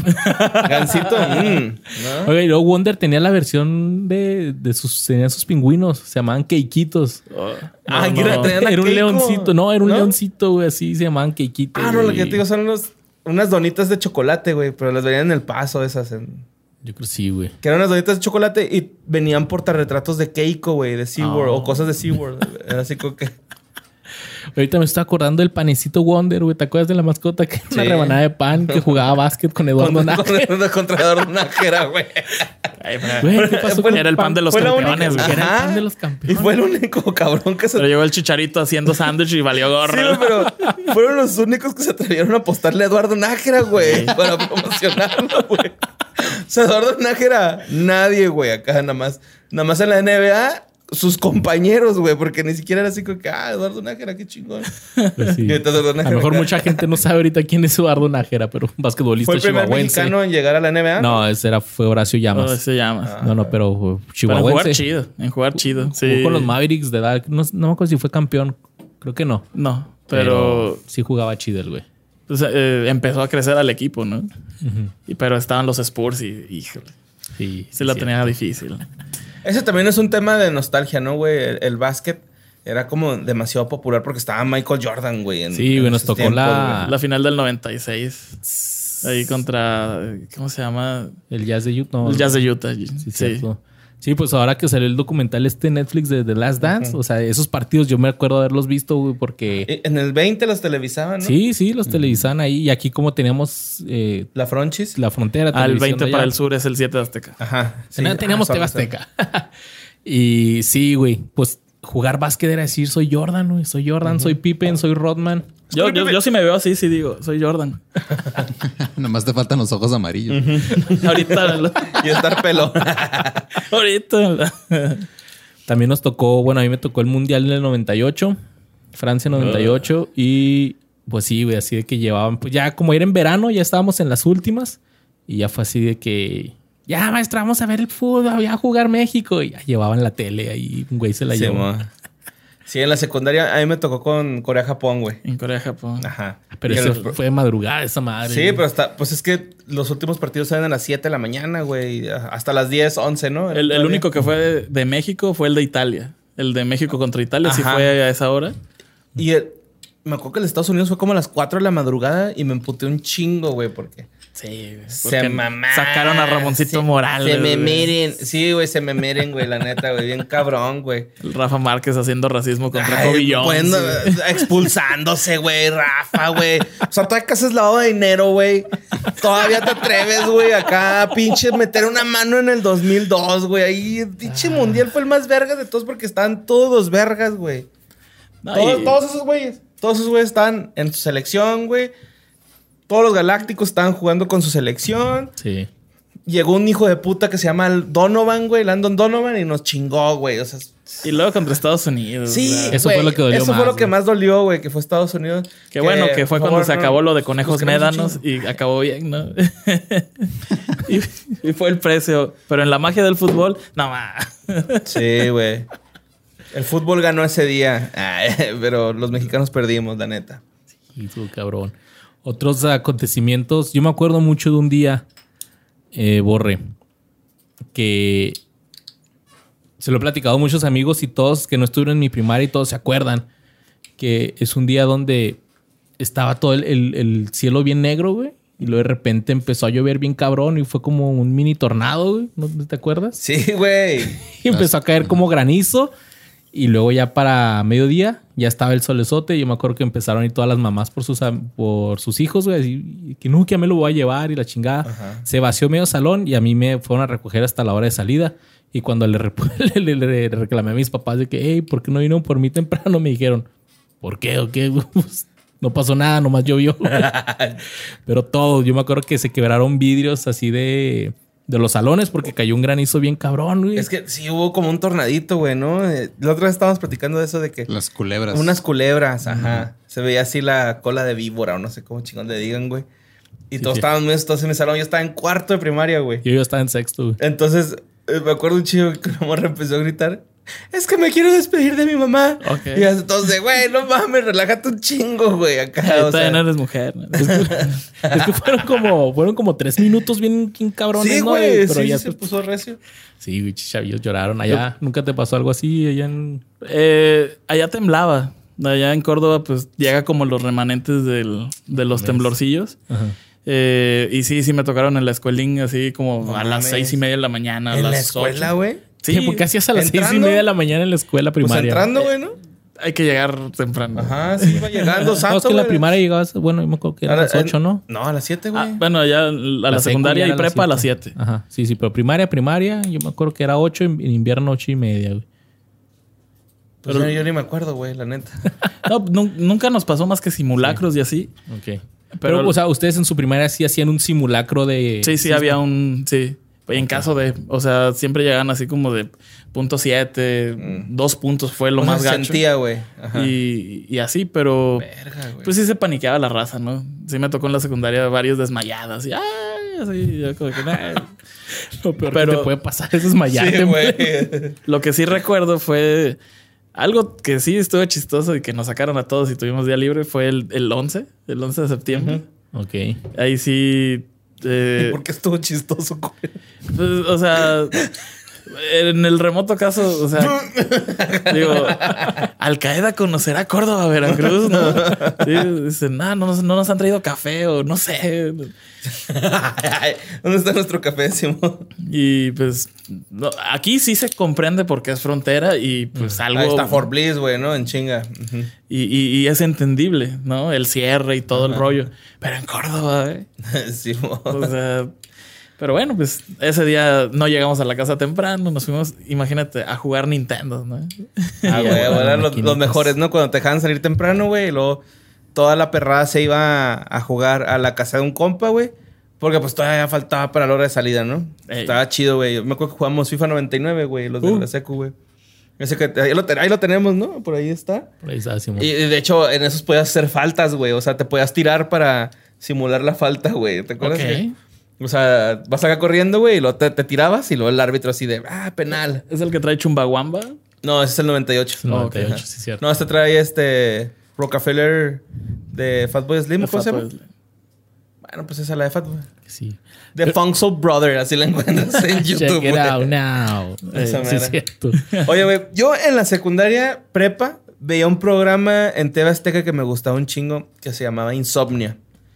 gansito. ¿no? Oye, y luego Wonder tenía la versión de sus... Tenía sus pingüinos. Se llamaban queiquitos. Ah, No, que no. traían a Era un Keiko. leoncito. No, era un ¿No? leoncito, güey. Así se llamaban queiquitos. Ah, no, lo güey. que te digo son unas donitas de chocolate, güey. Pero las venían en El Paso esas. Yo creo que sí, güey. Que eran unas donitas de chocolate y venían portarretratos de Keiko, güey. De SeaWorld o cosas de SeaWorld. Era así como que... Ahorita me estoy acordando del panecito Wonder, güey. ¿Te acuerdas de la mascota que era una Sí. rebanada de pan que jugaba básquet con Eduardo Nájera? Contra Eduardo Nájera, güey. Güey, ¿qué pasó con Era el pan de los Fue la campeones, única- güey. Era el Ajá. pan de los Y campeones. fue el único cabrón que se... Pero llegó el Chicharito haciendo sándwich y valió Sí, gorro. güey, pero fueron los únicos que se atrevieron a apostarle a Eduardo Nájera, güey. Para promocionarlo, güey. O sea, Eduardo Nájera, nadie, güey, acá nada más en la NBA, sus compañeros, güey, porque ni siquiera era así como que, Eduardo Nájera, qué chingón. Pues sí. Y entonces Eduardo A lo Nájera mejor acá. mucha gente no sabe ahorita quién es Eduardo Nájera, pero un basquetbolista ¿Fue el primer chihuahuense. mexicano en llegar a la NBA? No, fue Horacio ¿Cómo Llamas. se llama? No, pero Pero en jugar chihuahuense. chido. En jugar chido. Sí. Jugó con los Mavericks de edad. No me acuerdo si fue campeón. Creo que no. No, pero sí jugaba chido el güey. pues, empezó a crecer al equipo, ¿no? Pero estaban los Spurs y, híjole, Sí, se la sí. tenía difícil. Ese también es un tema de nostalgia, ¿no, güey? El básquet era como demasiado popular porque estaba Michael Jordan, güey. Sí, güey, nos esos tocó tiempos, la- güey. La final del 96. Ahí contra... ¿Cómo se llama? El Jazz de Utah. El Jazz de Utah. Sí, Sí. cierto. Sí, pues ahora que salió el documental Netflix de The Last Dance, o sea, esos partidos yo me acuerdo haberlos visto, güey, porque... En el 20 los televisaban, ¿no? Sí, los televisaban ahí. Y aquí como teníamos La Fronchis. la frontera... Al televisión 20 de para allá. el sur es el 7 de Azteca. Ajá. Sí. Teníamos TV Azteca. Y sí, güey, pues jugar básquet era decir, soy Jordan, güey. Soy Jordan, soy Pippen, soy Rodman. Yo sí me veo así, sí digo, soy Jordan. Nomás te faltan los ojos amarillos. Ahorita. Y estar pelo. Ahorita. También nos tocó, bueno, a mí me tocó el Mundial en el 98, Francia 98, y pues sí, güey, así de que llevaban, pues ya como era en verano, ya estábamos en las últimas, y ya fue así de que, ya maestra, vamos a ver el fútbol, voy a jugar México, y ya llevaban la tele ahí, un güey se la Sí, llevó. mo. Sí, en la secundaria a mí me tocó con Corea-Japón, güey. En Corea, Japón. Ajá. Pero Y eso el- fue de madrugada esa madre. Sí, güey. pero pues es que los últimos partidos salen a las 7 de la mañana, güey. Hasta las 10, 11, ¿no? El Todavía. único que fue de México fue el de Italia. El de México contra Italia sí Ajá. fue a esa hora. Y me acuerdo que el Estados Unidos fue como a las 4 de la madrugada y me emputé un chingo, güey, porque... Sí, güey. Se Porque mamaron. sacaron a Ramoncito Morales. Se me güey. miren. Sí, güey, se me miren, güey, la neta, güey. Bien cabrón, güey. El Rafa Márquez haciendo racismo contra Ay, Kobe Jones. poniendo- güey. expulsándose, güey, Rafa, güey. O sea, todavía que haces lavado de dinero, güey. Todavía te atreves, güey, acá, pinche, meter una mano en el 2002, güey. Ahí, el pinche mundial fue el más vergas de todos porque estaban todos los vergas, güey. No, Todos esos güeyes. Todos esos güeyes estaban en su selección, güey. Todos los galácticos estaban jugando con su selección. Sí. Llegó un hijo de puta que se llama Donovan, güey, Landon Donovan, y nos chingó, güey. O sea, y luego contra Estados Unidos. sí, güey. Eso fue lo que dolió Eso fue más, lo que güey. más dolió, güey, que fue Estados Unidos. Qué bueno que fue por cuando favor, se no, acabó lo de conejos los queremos un médanos chingo. y acabó bien, ¿no? y fue el precio. Pero en la magia del fútbol, no más. Sí, güey. El fútbol ganó ese día, pero los mexicanos perdimos, la neta. Y tú, cabrón. Otros acontecimientos. Yo me acuerdo mucho de un día, Borre, que se lo he platicado a muchos amigos y todos que no estuvieron en mi primaria y todos se acuerdan que es un día donde estaba todo el cielo bien negro, güey. Y luego de repente empezó a llover bien cabrón y fue como un mini tornado, güey. ¿No te acuerdas? Sí, güey. Y empezó a caer como granizo. Y luego ya para mediodía ya estaba el solezote. Yo me acuerdo que empezaron a ir todas las mamás por sus hijos, güey. Así, que no, que ya me lo voy a llevar y la chingada. Ajá. Se vació medio salón y a mí me fueron a recoger hasta la hora de salida. Y cuando le reclamé a mis papás de que, hey, ¿por qué no vinieron por mí temprano? Me dijeron, ¿por qué o qué? Pues, no pasó nada, nomás llovió. Pero todo, yo me acuerdo que se quebraron vidrios así de los salones porque cayó un granizo bien cabrón, güey. Es que sí hubo como un tornadito, güey, ¿no? La otra vez estábamos platicando de eso de que... Las culebras. Unas culebras, ajá. Se veía así la cola de víbora o no sé cómo chingón le digan, güey. Y Sí, todos sí. estábamos muy asustados en mi salón. Yo estaba en cuarto de primaria, güey. Yo estaba en sexto, güey. Entonces, me acuerdo un chico que una morra empezó a gritar... Es que me quiero despedir de mi mamá. Ok. Y entonces, güey, no mames, relájate un chingo, güey. Acá, o Todavía sea... no eres mujer. ¿no? Es que fueron como 3 minutos bien cabrones, Sí, ¿no? güey, Pero sí, ya se puso recio. Sí, güey, chavillos lloraron allá. ¿Nunca te pasó algo así allá en...? Allá temblaba. Allá en Córdoba, pues llega como los remanentes de los temblorcillos. Ajá. Y sí me tocaron en la escuelín así como No a las mames. 6:30 de la mañana. ¿En a la las escuela, 8. güey? Sí, porque hacías a las ¿Entrando? 6:30 de la mañana en la escuela Pues primaria. entrando, güey, ¿no? Hay que llegar temprano. Ajá, sí, iba llegando. No, es que en la primaria llegabas... Bueno, yo me acuerdo que eran las 8, ¿no? No, a las 7, güey. Bueno, ya a la secundaria y prepa a las 7. Ajá. Sí, pero primaria, yo me acuerdo que era 8, en invierno 8:30, güey. Pues yo ni me acuerdo, güey, la neta. No, nunca nos pasó más que simulacros y así. Ok. Pero, o sea, ustedes en su primaria sí hacían un simulacro de... Sí, había un... Sí. En caso de... O sea, siempre llegaban así como de 0.7, 2 puntos fue lo O sea, más gacho. sentía, güey. Ajá. Y así, pero... Verga, güey. Pues sí se paniqueaba la raza, ¿no? Sí me tocó en la secundaria varios desmayadas y... ¡Ay! Así, yo como que... Lo peor pero- que te puede pasar es desmayarte, Sí, güey. güey. Lo que sí recuerdo fue... Algo que sí estuvo chistoso y que nos sacaron a todos y tuvimos día libre fue el 11 de septiembre. Ok. Ahí sí... ¿Por qué estuvo chistoso, güey? pues, o sea... En el remoto caso, o sea... digo... Al Qaeda conocerá Córdoba, Veracruz, ¿no? Sí, dicen, no nos han traído café o no sé... ¿Dónde está nuestro café, Simón? Y pues no, aquí sí se comprende porque es frontera y pues algo... Ahí está Fort Bliss, güey, ¿no? En chinga. Ujú. y es entendible, ¿no? El cierre y todo el rollo. Pero en Córdoba, Simón. o sea... Pero bueno, pues ese día no llegamos a la casa temprano. Nos fuimos, imagínate, a jugar Nintendo, ¿no? Ah, güey, bueno, eran los maquinitas. mejores, ¿no? Cuando te dejaban salir temprano, güey, y luego toda la perrada se iba a jugar a la casa de un compa, güey. Porque pues todavía faltaba para la hora de salida, ¿no? Ey. Estaba chido, güey. Yo me acuerdo que jugamos FIFA 99, güey, los de la secu, güey. Ese que ahí lo tenemos, ¿no? Por ahí está. Por ahí está, Simón. Y de hecho, en esos podías hacer faltas, güey. O sea, te podías tirar para simular la falta, güey. ¿Te acuerdas? Ok. O sea, vas acá corriendo, güey, y luego te tirabas y luego el árbitro así de, penal. ¿Es el que trae Chumbawamba? No, ese es el 98. Es el 98, Ajá. sí, es cierto. No, este trae Rockefeller de Fatboy Slim, ¿cómo se llama? Bueno, pues esa es la de Fatboy. Sí. The Funksoul Brother, así la encuentras en YouTube. Check it güey. out now. Esa Sí, mera. es cierto. Oye, güey, yo en la secundaria prepa veía un programa en TV Azteca que me gustaba un chingo que se llamaba Insomnia.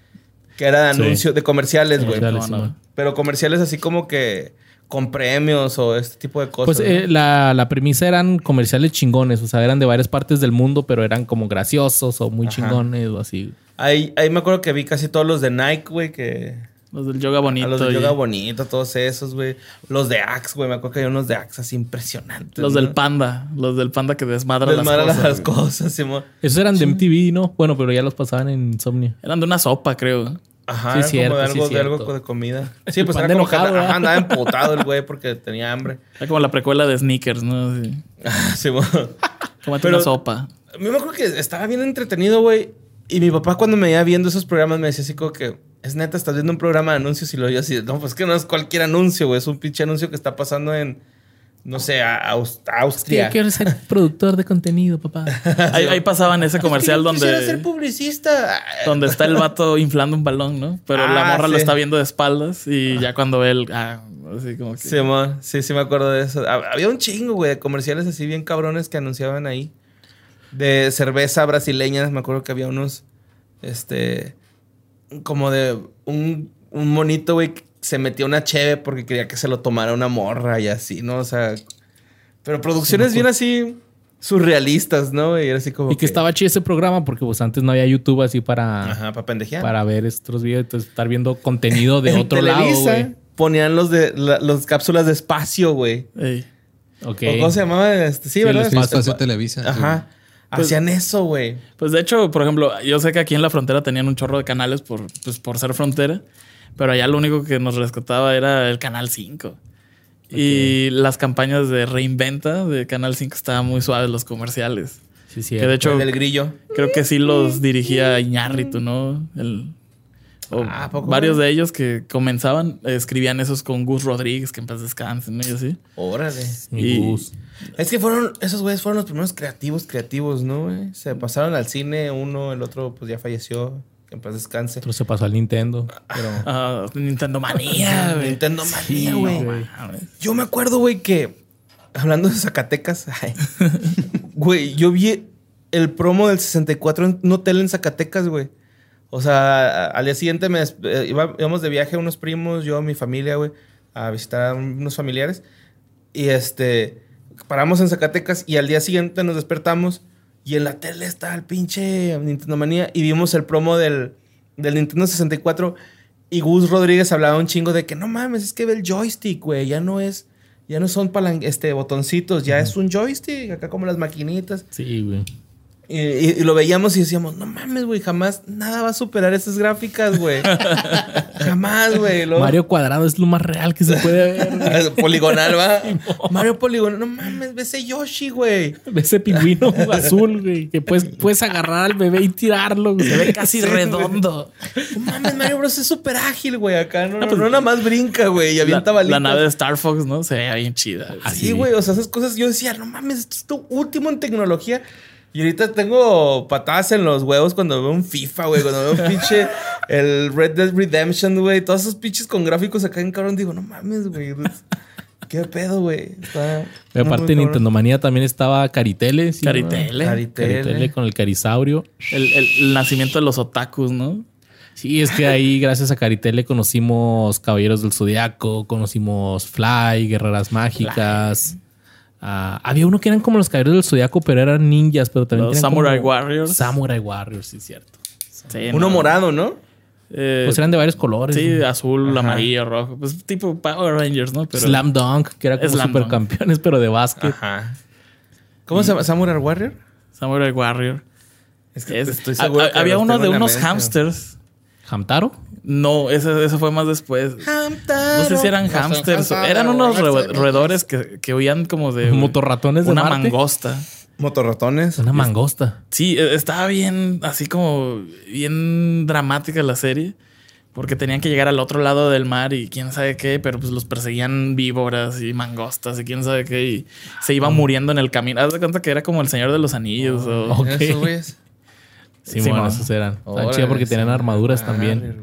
Que era de Sí. anuncios, de comerciales, güey. Comerciales, no, no. Simón. Pero comerciales así como que con premios o este tipo de cosas. Pues ¿no? la premisa eran comerciales chingones. O sea, eran de varias partes del mundo, pero eran como graciosos o muy Ajá. chingones o así. Ahí me acuerdo que vi casi todos los de Nike, güey, que... Los del yoga bonito. A los de y Yoga Bonito, todos esos, güey. Los de Axe, güey. Me acuerdo que hay unos de Axe así impresionantes. Los ¿no? del panda. Los del panda que desmadran Desmadran las cosas. las cosas, Simón. Esos eran de MTV, ¿no? Bueno, pero ya los pasaban en Insomnia. Eran de una sopa, creo. Ajá, Sí, era cierto, como de sí, algo, de cierto. algo de comida. Sí, pues Pan era como que enojado, ¿verdad? andaba emputado el güey porque tenía hambre. Era como la precuela de Sneakers, ¿no? Sí. Simón. Cómate Pero- una sopa. A mí me acuerdo que estaba bien entretenido, güey. Y mi papá cuando me iba viendo esos programas me decía así como que... Es neta, estás viendo un programa de anuncios y lo yo así... No, pues que no es cualquier anuncio, güey. Es un pinche anuncio que está pasando en... No sé, Austria. Yo quiero ser productor de contenido, papá. Ahí pasaban ese comercial Quisiera ser donde, publicista. donde está el vato inflando un balón, ¿no? Pero la morra lo sí. está viendo de espaldas y ya cuando él... así como que... Simón, sí me acuerdo de eso. Había un chingo, güey, de comerciales así bien cabrones que anunciaban ahí. De cerveza brasileña, me acuerdo que había unos, como de un monito, güey, que se metió una cheve porque quería que se lo tomara una morra y así, ¿no? O sea, pero producciones bien así surrealistas, ¿no? Y era así como Y que estaba chido ese programa porque pues antes no había YouTube así para... Ajá, para pendejear. Para ver estos videos. Entonces, estar viendo contenido de otro lado, güey. Ponían los cápsulas de espacio, güey. Ey. Okay. ¿O cómo se llamaba? Sí, ¿verdad? Espacio Televisa. Ajá. Hacían eso, güey. Pues de hecho, por ejemplo, yo sé que aquí en la frontera tenían un chorro de canales por ser frontera, pero allá lo único que nos rescataba era el Canal 5. Y las campañas de reinventa de Canal 5 estaban muy suaves, los comerciales. Sí, sí. Que de hecho, El grillo. creo que sí los dirigía Iñárritu, ¿no? ¿poco? Varios de ellos que comenzaban, escribían esos con Gus Rodríguez, que en paz descansen, ¿no? Y así. Órale. Mi Gus. Es que esos güeyes fueron los primeros creativos, ¿no, güey? Se pasaron al cine, uno, el otro pues ya falleció. Que en paz descanse. Otro se pasó al Nintendo. Pero... Nintendo Manía, güey. Nintendo Manía, Sí, güey. güey. Yo me acuerdo, güey, que hablando de Zacatecas, güey, yo vi el promo del 64 en un hotel en Zacatecas, güey. O sea, al día siguiente íbamos de viaje unos primos, yo, mi familia, güey, a visitar a unos familiares. Y paramos en Zacatecas y al día siguiente nos despertamos y en la tele está el pinche Nintendo Manía y vimos el promo del Nintendo 64 y Gus Rodríguez hablaba un chingo de que no mames, es que ve el joystick, güey, ya no son botoncitos, ya es un joystick, acá como las maquinitas. Sí, güey. Y lo veíamos y decíamos, no mames, güey, jamás nada va a superar esas gráficas, güey. Jamás, güey. Mario Cuadrado es lo más real que se puede ver. Poligonal, ¿va? Mario Poligonal. No mames, ve ese Yoshi, güey. Ese pingüino azul, güey, que puedes agarrar al bebé y tirarlo, güey. Se ve casi redondo. No mames, Mario Bros es súper ágil, güey. Acá no nada más brinca, güey, y avienta balitas. La nave de Star Fox, ¿no? Se veía bien chida. Así, güey. O sea, esas cosas yo decía, no mames, esto es lo último en tecnología. Y ahorita tengo patadas en los huevos cuando veo un FIFA, güey. Cuando veo un pinche el Red Dead Redemption, güey. Todos esos pinches con gráficos acá en cabrón. Digo, no mames, güey. ¿Qué pedo, güey? Aparte de Nintendo Manía también estaba Caritele. ¿Sí, Caritele. ¿no? Caritele con el Carisaurio. El nacimiento de los otakus, ¿no? Sí, es que ahí gracias a Caritele conocimos Caballeros del Zodiaco, conocimos Fly, Guerreras Mágicas. Había uno que eran como los Caballeros del Zodiaco, pero eran ninjas, pero también los Samurai Warriors. Samurai Warriors, sí, cierto. Sí, uno morado, ¿no? Pues eran de varios colores. Sí, ¿no? azul, amarillo, rojo. Pues tipo Power Rangers, ¿no? Pero Slam Dunk, que era como supercampeones, pero de básquet. Ajá. ¿Cómo se llama? ¿Samurai Warrior? Samurai Warrior. Es que estoy seguro que había uno de unos hamsters. ¿Hamtaro? No, ese fue más después. Hamtaro. No sé si eran hamsters. Eran unos roedores que huían como de... Motorratones de una Marte. Mangosta. Motorratones. Una mangosta. Sí, estaba bien, así como bien dramática la serie. Porque tenían que llegar al otro lado del mar y quién sabe qué, pero pues los perseguían víboras y mangostas y quién sabe qué. Y se iba muriendo en el camino. Haz de cuenta que era como el Señor de los Anillos. Ok. Eso, güey. Sí, bueno, esos eran. Estaban chidos porque tenían armaduras también.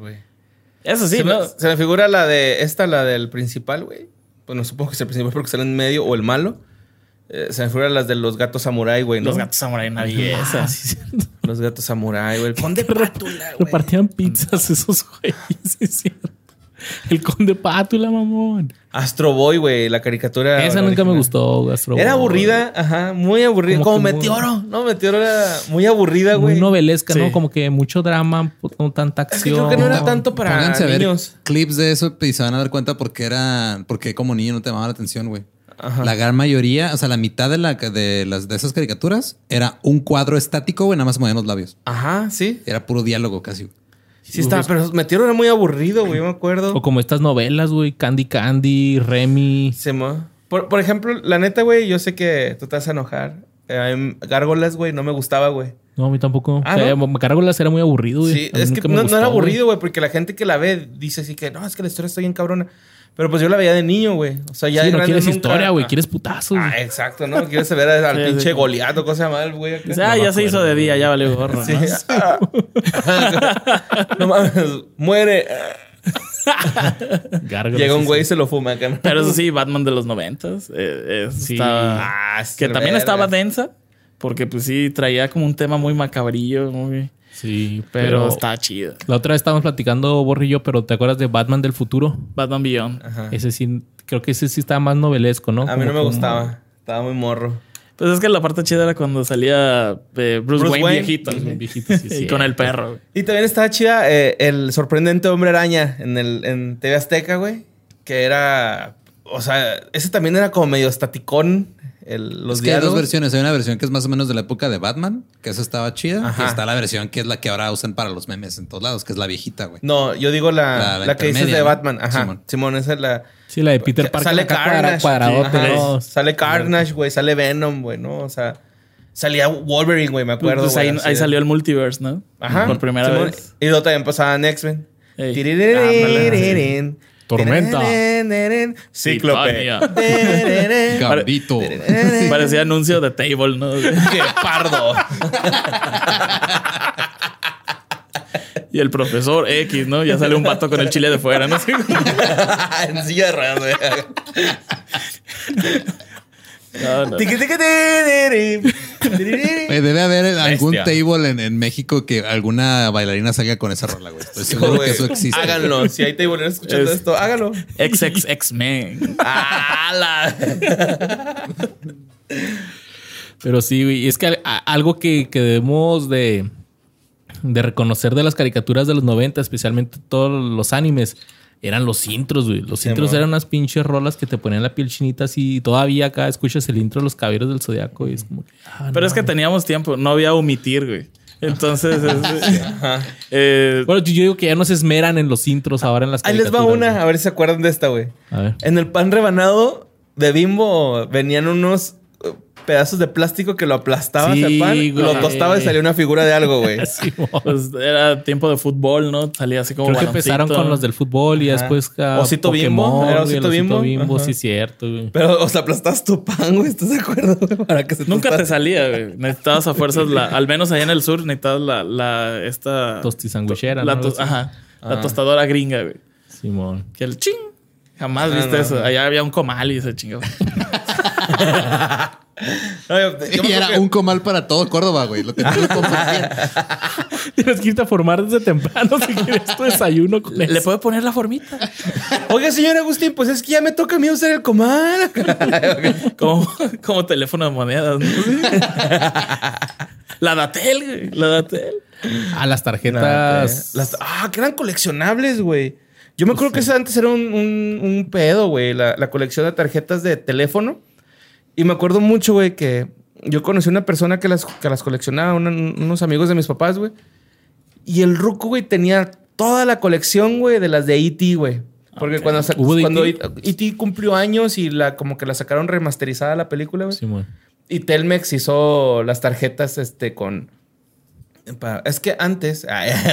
Eso sí, se me figura la del principal, güey. Bueno, supongo que es el principal porque sale en medio o el malo. Se me figuran las de los gatos samurai, güey, ¿no? Los gatos samurai, una belleza. Sí, los gatos samurai, güey. El Conde Pátula, güey. Repartían pizzas esos güeyes, es cierto. El Conde Pátula, mamón. Astro Boy, güey, la caricatura. Esa nunca me gustó, Astro Boy. Era aburrida, ajá, muy aburrida. Como Meteoro, ¿no? Meteoro era muy aburrida, güey. Muy novelesca, Sí. ¿no? Como que mucho drama, no tanta acción. Es que creo que no era tanto para Pónganse a ver niños. clips de eso y se van a dar cuenta porque como niño no te llamaba la atención, güey. Ajá. La gran mayoría, o sea, la mitad de esas caricaturas era un cuadro estático, güey, nada más movían los labios. Ajá, sí. Era puro diálogo casi. Güey. Sí estaba, pero Meteoro era muy aburrido, güey, yo me acuerdo. O como estas novelas, güey. Candy Candy, Remy. Por ejemplo, la neta, güey, yo sé que tú te vas a enojar. Gárgolas, güey, no me gustaba, güey. No, a mí tampoco. Ah, o sea, ¿no? Gárgolas era muy aburrido, güey. Sí, A mí es que nunca me no gustó, era güey. aburrido, güey, porque la gente que la ve dice así que no, es que la historia está bien cabrona. Pero pues yo la veía de niño, güey. O sea, ya Sí, de no grande quieres nunca- historia, güey. Quieres putazos. Ah, güey. exacto, ¿no? Quieres ver al Sí, pinche sí. Goliat o cosa se llama el güey. acá. Ya se hizo de día, ya vale gorro, Sí. ¿no? No mames, muere. Gárgolas, Llega un sí, güey y sí. se lo fuma acá, ¿no? Pero eso sí, Batman de los 90s. Sí. Estaba... Ah, que también verga. estaba densa, Porque pues sí, traía como un tema muy macabrillo, muy... Sí, Pero está chido. La otra vez estábamos platicando, Borre y yo, pero ¿te acuerdas de Batman del futuro? Batman Beyond. Ajá. Ese sí, creo que ese sí estaba más novelesco, ¿no? A mí no me Como- gustaba. Estaba muy morro. Pues es que la parte chida era cuando salía Bruce Wayne viejito. Bien viejito, sí, Y sí. con el perro, güey. Y también estaba chida el sorprendente Hombre Araña en TV Azteca, güey. Que era... O sea, ese también era como medio estaticón. Los Es que hay dos diálogos. versiones. Hay una versión que es más o menos de la época de Batman, que esa estaba chida. Ajá. Y está la versión que es la que ahora usan para los memes en todos lados, que es la viejita, güey. No, yo digo la que dices intermedia, de ¿no? Batman. Ajá. Simón, esa es la... Sí, la de Peter Parker. Sale acá Carnage. cuadradote, Ajá. ¿no? Sale Carnage, güey. Sale Venom, güey, ¿no? O sea... Salía Wolverine, güey, me acuerdo. Pues güey, ahí, así ahí de- salió el multiverse, ¿no? Ajá. Por primera Simón. vez. Y luego también pasaban X-Men. Ey. Tiririrín. Tormenta. Tiririrín. Cíclope. Titania. Tiririrín. Gambito. Parecía anuncio de Table, ¿no? ¡Qué pardo! Y el profesor X, ¿no? Ya sale un vato con el chile de fuera, ¿no? En silla de ruedas, güey. No. Tiqui, tiqui, tirirín. Debe haber algún Bestia. table en México que alguna bailarina salga con esa rola, güey. Estoy seguro Güey, que eso existe. Háganlo. Si hay tableros escuchando Es- esto, háganlo. XXX-Men. ¡Hala! Pero sí, güey. Y es que algo que debemos de reconocer de las caricaturas de los 90, especialmente todos los animes, eran los intros, güey. Los intros mo. eran unas pinches rolas que te ponían la piel chinita así. Y todavía acá escuchas el intro de Los Caballeros del Zodiaco y es como que... Pero es que teníamos tiempo, no había omitir, güey. Entonces, Bueno, yo digo que ya no se esmeran en los intros ahora en las Ahí les va caricaturas, una, güey. a ver si se acuerdan de esta, güey. A ver. En el pan rebanado de Bimbo venían unos pedazos de plástico que lo aplastabas Sí, al pan, güey. lo tostabas y salía una figura de algo, güey. Sí, mo. pues era tiempo de fútbol, ¿no? Salía así como Creo que baloncito. empezaron con los del fútbol y Ajá. después Osito Bimbo, Pokémon, era güey, el Osito Bimbo. Ajá. sí, cierto, güey. Pero, o sea, aplastabas tu pan, güey. ¿Estás de acuerdo, güey? Para que se Nunca te tostara. salía, güey. Necesitabas a fuerzas al menos allá en el sur, necesitabas esta... Tostisandwichera, la ¿no? to- Ajá. La tostadora gringa, güey. Simón. Que el ching. Jamás viste no, eso. no. Allá había un comal y se chingaba. No, yo me Y acuerdo era que- un comal para todo Córdoba, güey. Lo tenías que compartir. Tienes que irte a formar desde temprano si quieres tu desayuno con eso. ¿Le puedo poner la formita? Oiga, señor Agustín, pues es que ya me toca a mí usar el comal. Como teléfono de monedas, ¿no? La Datel, güey. La Datel. Ah, las tarjetas. Que eran coleccionables, güey. Yo me acuerdo que eso antes era un pedo, güey. La colección de tarjetas de teléfono. Y me acuerdo mucho, güey, que yo conocí a una persona que las coleccionaba, unos amigos de mis papás, güey. Y el ruco, güey, tenía toda la colección, güey, de las de E.T., güey. Porque Ok. ¿Hubo de cuando E.T.? E.T. cumplió años y como que la sacaron remasterizada la película, güey. Simón. Y Telmex hizo las tarjetas con... Es que antes,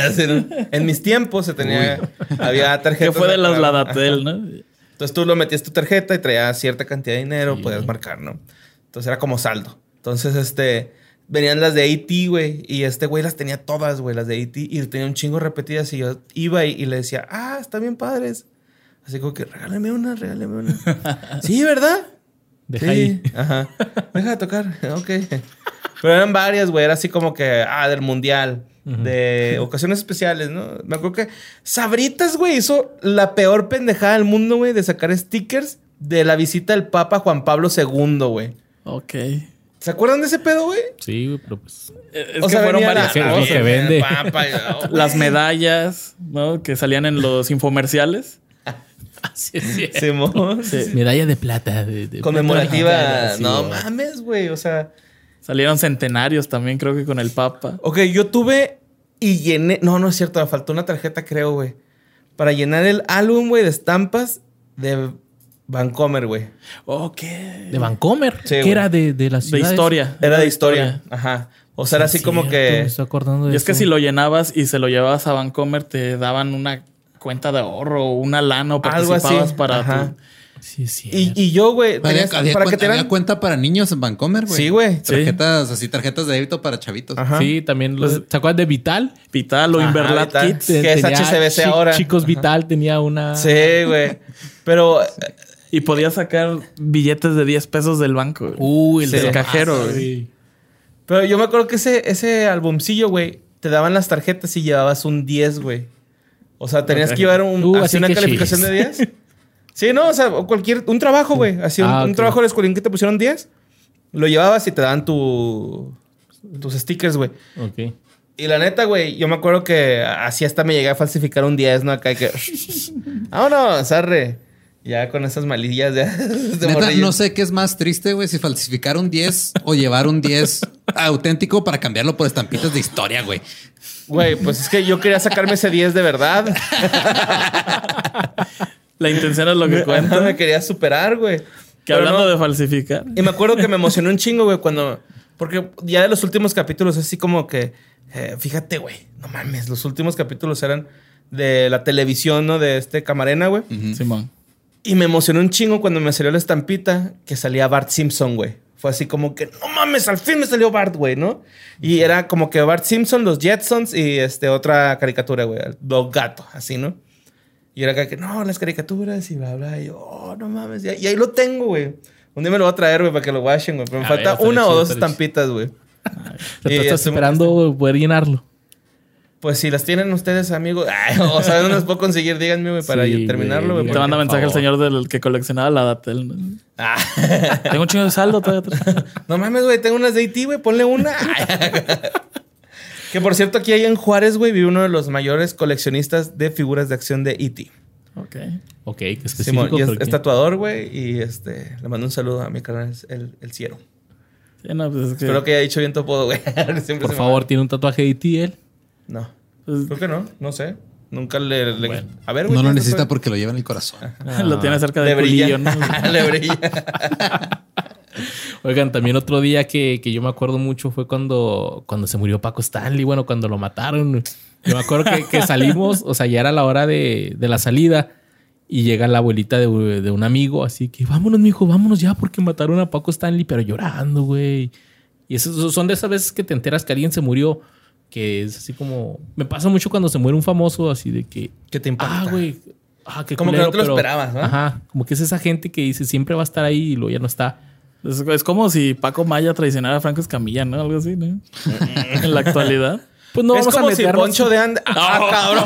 en mis tiempos se tenía... Había tarjetas... Que fue de las para- Ladatel, ¿no? Entonces tú lo metías tu tarjeta y traías cierta cantidad de dinero, podías marcar, ¿no? Entonces era como saldo. Entonces, venían las de E.T., güey. Y este güey las tenía todas, güey, las de E.T. Y tenía un chingo repetidas. Y yo iba y le decía, están bien padres. Así como que, regálame una. Sí, ¿verdad? Deja sí. ahí. Ajá. Deja de tocar. Ok. Pero eran varias, güey. Era así como que, del mundial. De ocasiones especiales, ¿no? Me acuerdo que Sabritas, güey, hizo la peor pendejada del mundo, güey, de sacar stickers de la visita del Papa Juan Pablo II, güey. Ok. ¿Se acuerdan de ese pedo, güey? Sí, güey, pero pues. Es O que sea, fueron venía varias la- cosas. lo que vende. Las medallas, ¿no? Que salían en los infomerciales. Así es. Simón. Sí. Medalla de plata. De Conmemorativa. plata, sí, No güey. mames, güey. O sea... Salieron centenarios también, creo que con el Papa. Ok, yo tuve y llené... No, no es cierto. Me faltó una tarjeta, creo, güey. Para llenar el álbum, güey, de estampas de Vancomer, güey. Ok. De Vancomer. Sí, que güey. era de la De ciudad. historia. Era de historia. Ajá. O sea, era así como Me que... estoy acordando de Y es que eso. si lo llenabas y se lo llevabas a Vancomer, te daban una cuenta de ahorro o una lana o Algo así. participabas para Ajá. tu... Sí, sí. Y yo, güey... Había, tenías- había para que cuenta, te había dieran... cuenta para niños en Vancomer, güey. Sí, güey. Tarjetas, así, tarjetas de débito para chavitos. Ajá. Sí, también los. ¿Se acuerdan de Vital? Vital o Ajá, Inverlat Vital. Kids. Que es Tenía HSBC ahora. Chicos Vital tenía una. Sí, güey. Pero... Y podías sacar billetes de 10 pesos del banco. güey. El Sí. de El cajero, masa, güey. Pero yo me acuerdo que ese albumcillo, güey, te daban las tarjetas y llevabas un 10, güey. O sea, tenías que llevar así una calificación de 10. Sí, no, o sea, un trabajo, güey. Así un trabajo de escuelín que te pusieron 10. Lo llevabas y te daban tus stickers, güey. Ok. Y la neta, güey, yo me acuerdo que así hasta me llegué a falsificar un 10, ¿no? Acá que... vámonos, arre. Ya con esas malillas ya. Neta, no sé qué es más triste, güey, si falsificar un 10 o llevar un 10 auténtico para cambiarlo por estampitas de historia, güey. Güey, pues es que yo quería sacarme ese 10 de verdad. La intención es lo que cuenta. Me quería superar, güey. Que hablando de falsificar. Y me acuerdo que me emocionó un chingo, güey, cuando... Porque ya de los últimos capítulos, así como que... fíjate, güey, no mames. Los últimos capítulos eran de la televisión, ¿no? De Camarena, güey. Simón. Y me emocionó un chingo cuando me salió la estampita que salía Bart Simpson, güey. Fue así como que, no mames, al fin me salió Bart, güey, ¿no? Y era como que Bart Simpson, los Jetsons y otra caricatura, güey. Dog Gato, así, ¿no? Y era que, no, las caricaturas y bla, bla. Y yo, oh, no mames. Y ahí lo tengo, güey. Un día me lo voy a traer, güey, para que lo washen, güey. Pero me falta una o dos estampitas, güey. Te estás esperando poder llenarlo. Pues si las tienen ustedes, amigos. O sea, ¿dónde las puedo conseguir? Díganme, güey, para terminarlo, güey. Te manda mensaje el señor del que coleccionaba la Datel. Tengo un chingo de saldo todavía. No mames, güey. Tengo unas de E.T., güey. Ponle una. Que por cierto, aquí en Juárez, güey, vive uno de los mayores coleccionistas de figuras de acción de E.T. Ok, qué específico. Simón, y es tatuador, güey. Y le mando un saludo a mi canal, el Ciero. Sí, no, pues es que... Espero que haya dicho bien tu apodo, güey. Por favor, ¿tiene un tatuaje de E.T. él? No. Creo que no sé. Nunca le... Bueno. A ver, güey. No lo necesita porque lo lleva en el corazón. Lo tiene cerca de brilla, ¿no? Le brilla. Oigan, también otro día que yo me acuerdo mucho fue cuando se murió Paco Stanley. Bueno, cuando lo mataron. Yo me acuerdo que salimos, o sea, ya era la hora de la salida y llega la abuelita de un amigo. Así que vámonos, mijo, vámonos ya porque mataron a Paco Stanley, pero llorando, güey. Y esos son de esas veces que te enteras que alguien se murió. Que es así como... Me pasa mucho cuando se muere un famoso, así de que... ¿Qué te impacta? güey. Qué como culero, que no te lo esperabas, ¿no? Ajá. Como que es esa gente que dice siempre va a estar ahí y luego ya no está. Es como si Paco Maya traicionara a Franco Escamilla, ¿no? Algo así, ¿no? En la actualidad. Pues no es vamos como a meternos... si Poncho de Anda... cabrón!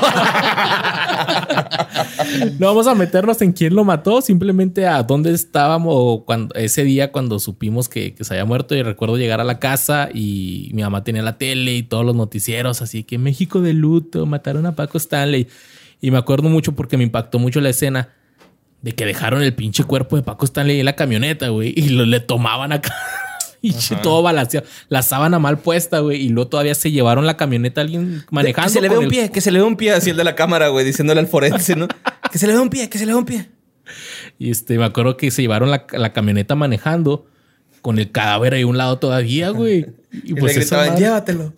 No vamos a meternos en quién lo mató, simplemente a dónde estábamos ese día cuando supimos que se había muerto. Y recuerdo llegar a la casa y mi mamá tenía la tele y todos los noticieros, así que México de luto, mataron a Paco Stanley. Y me acuerdo mucho porque me impactó mucho la escena de que dejaron el pinche cuerpo de Paco Stanley en la camioneta, güey, y le tomaban acá. Y todo balanceado. La sábana mal puesta, güey. Y luego todavía se llevaron la camioneta a alguien manejando. Que se le ve un pie, que se le ve un pie así el de la cámara, güey, diciéndole al forense, ¿no? Que se le ve un pie, que se le ve un pie. Y me acuerdo que se llevaron la camioneta manejando con el cadáver ahí a un lado todavía, güey. Y pues le gritaban, llévatelo.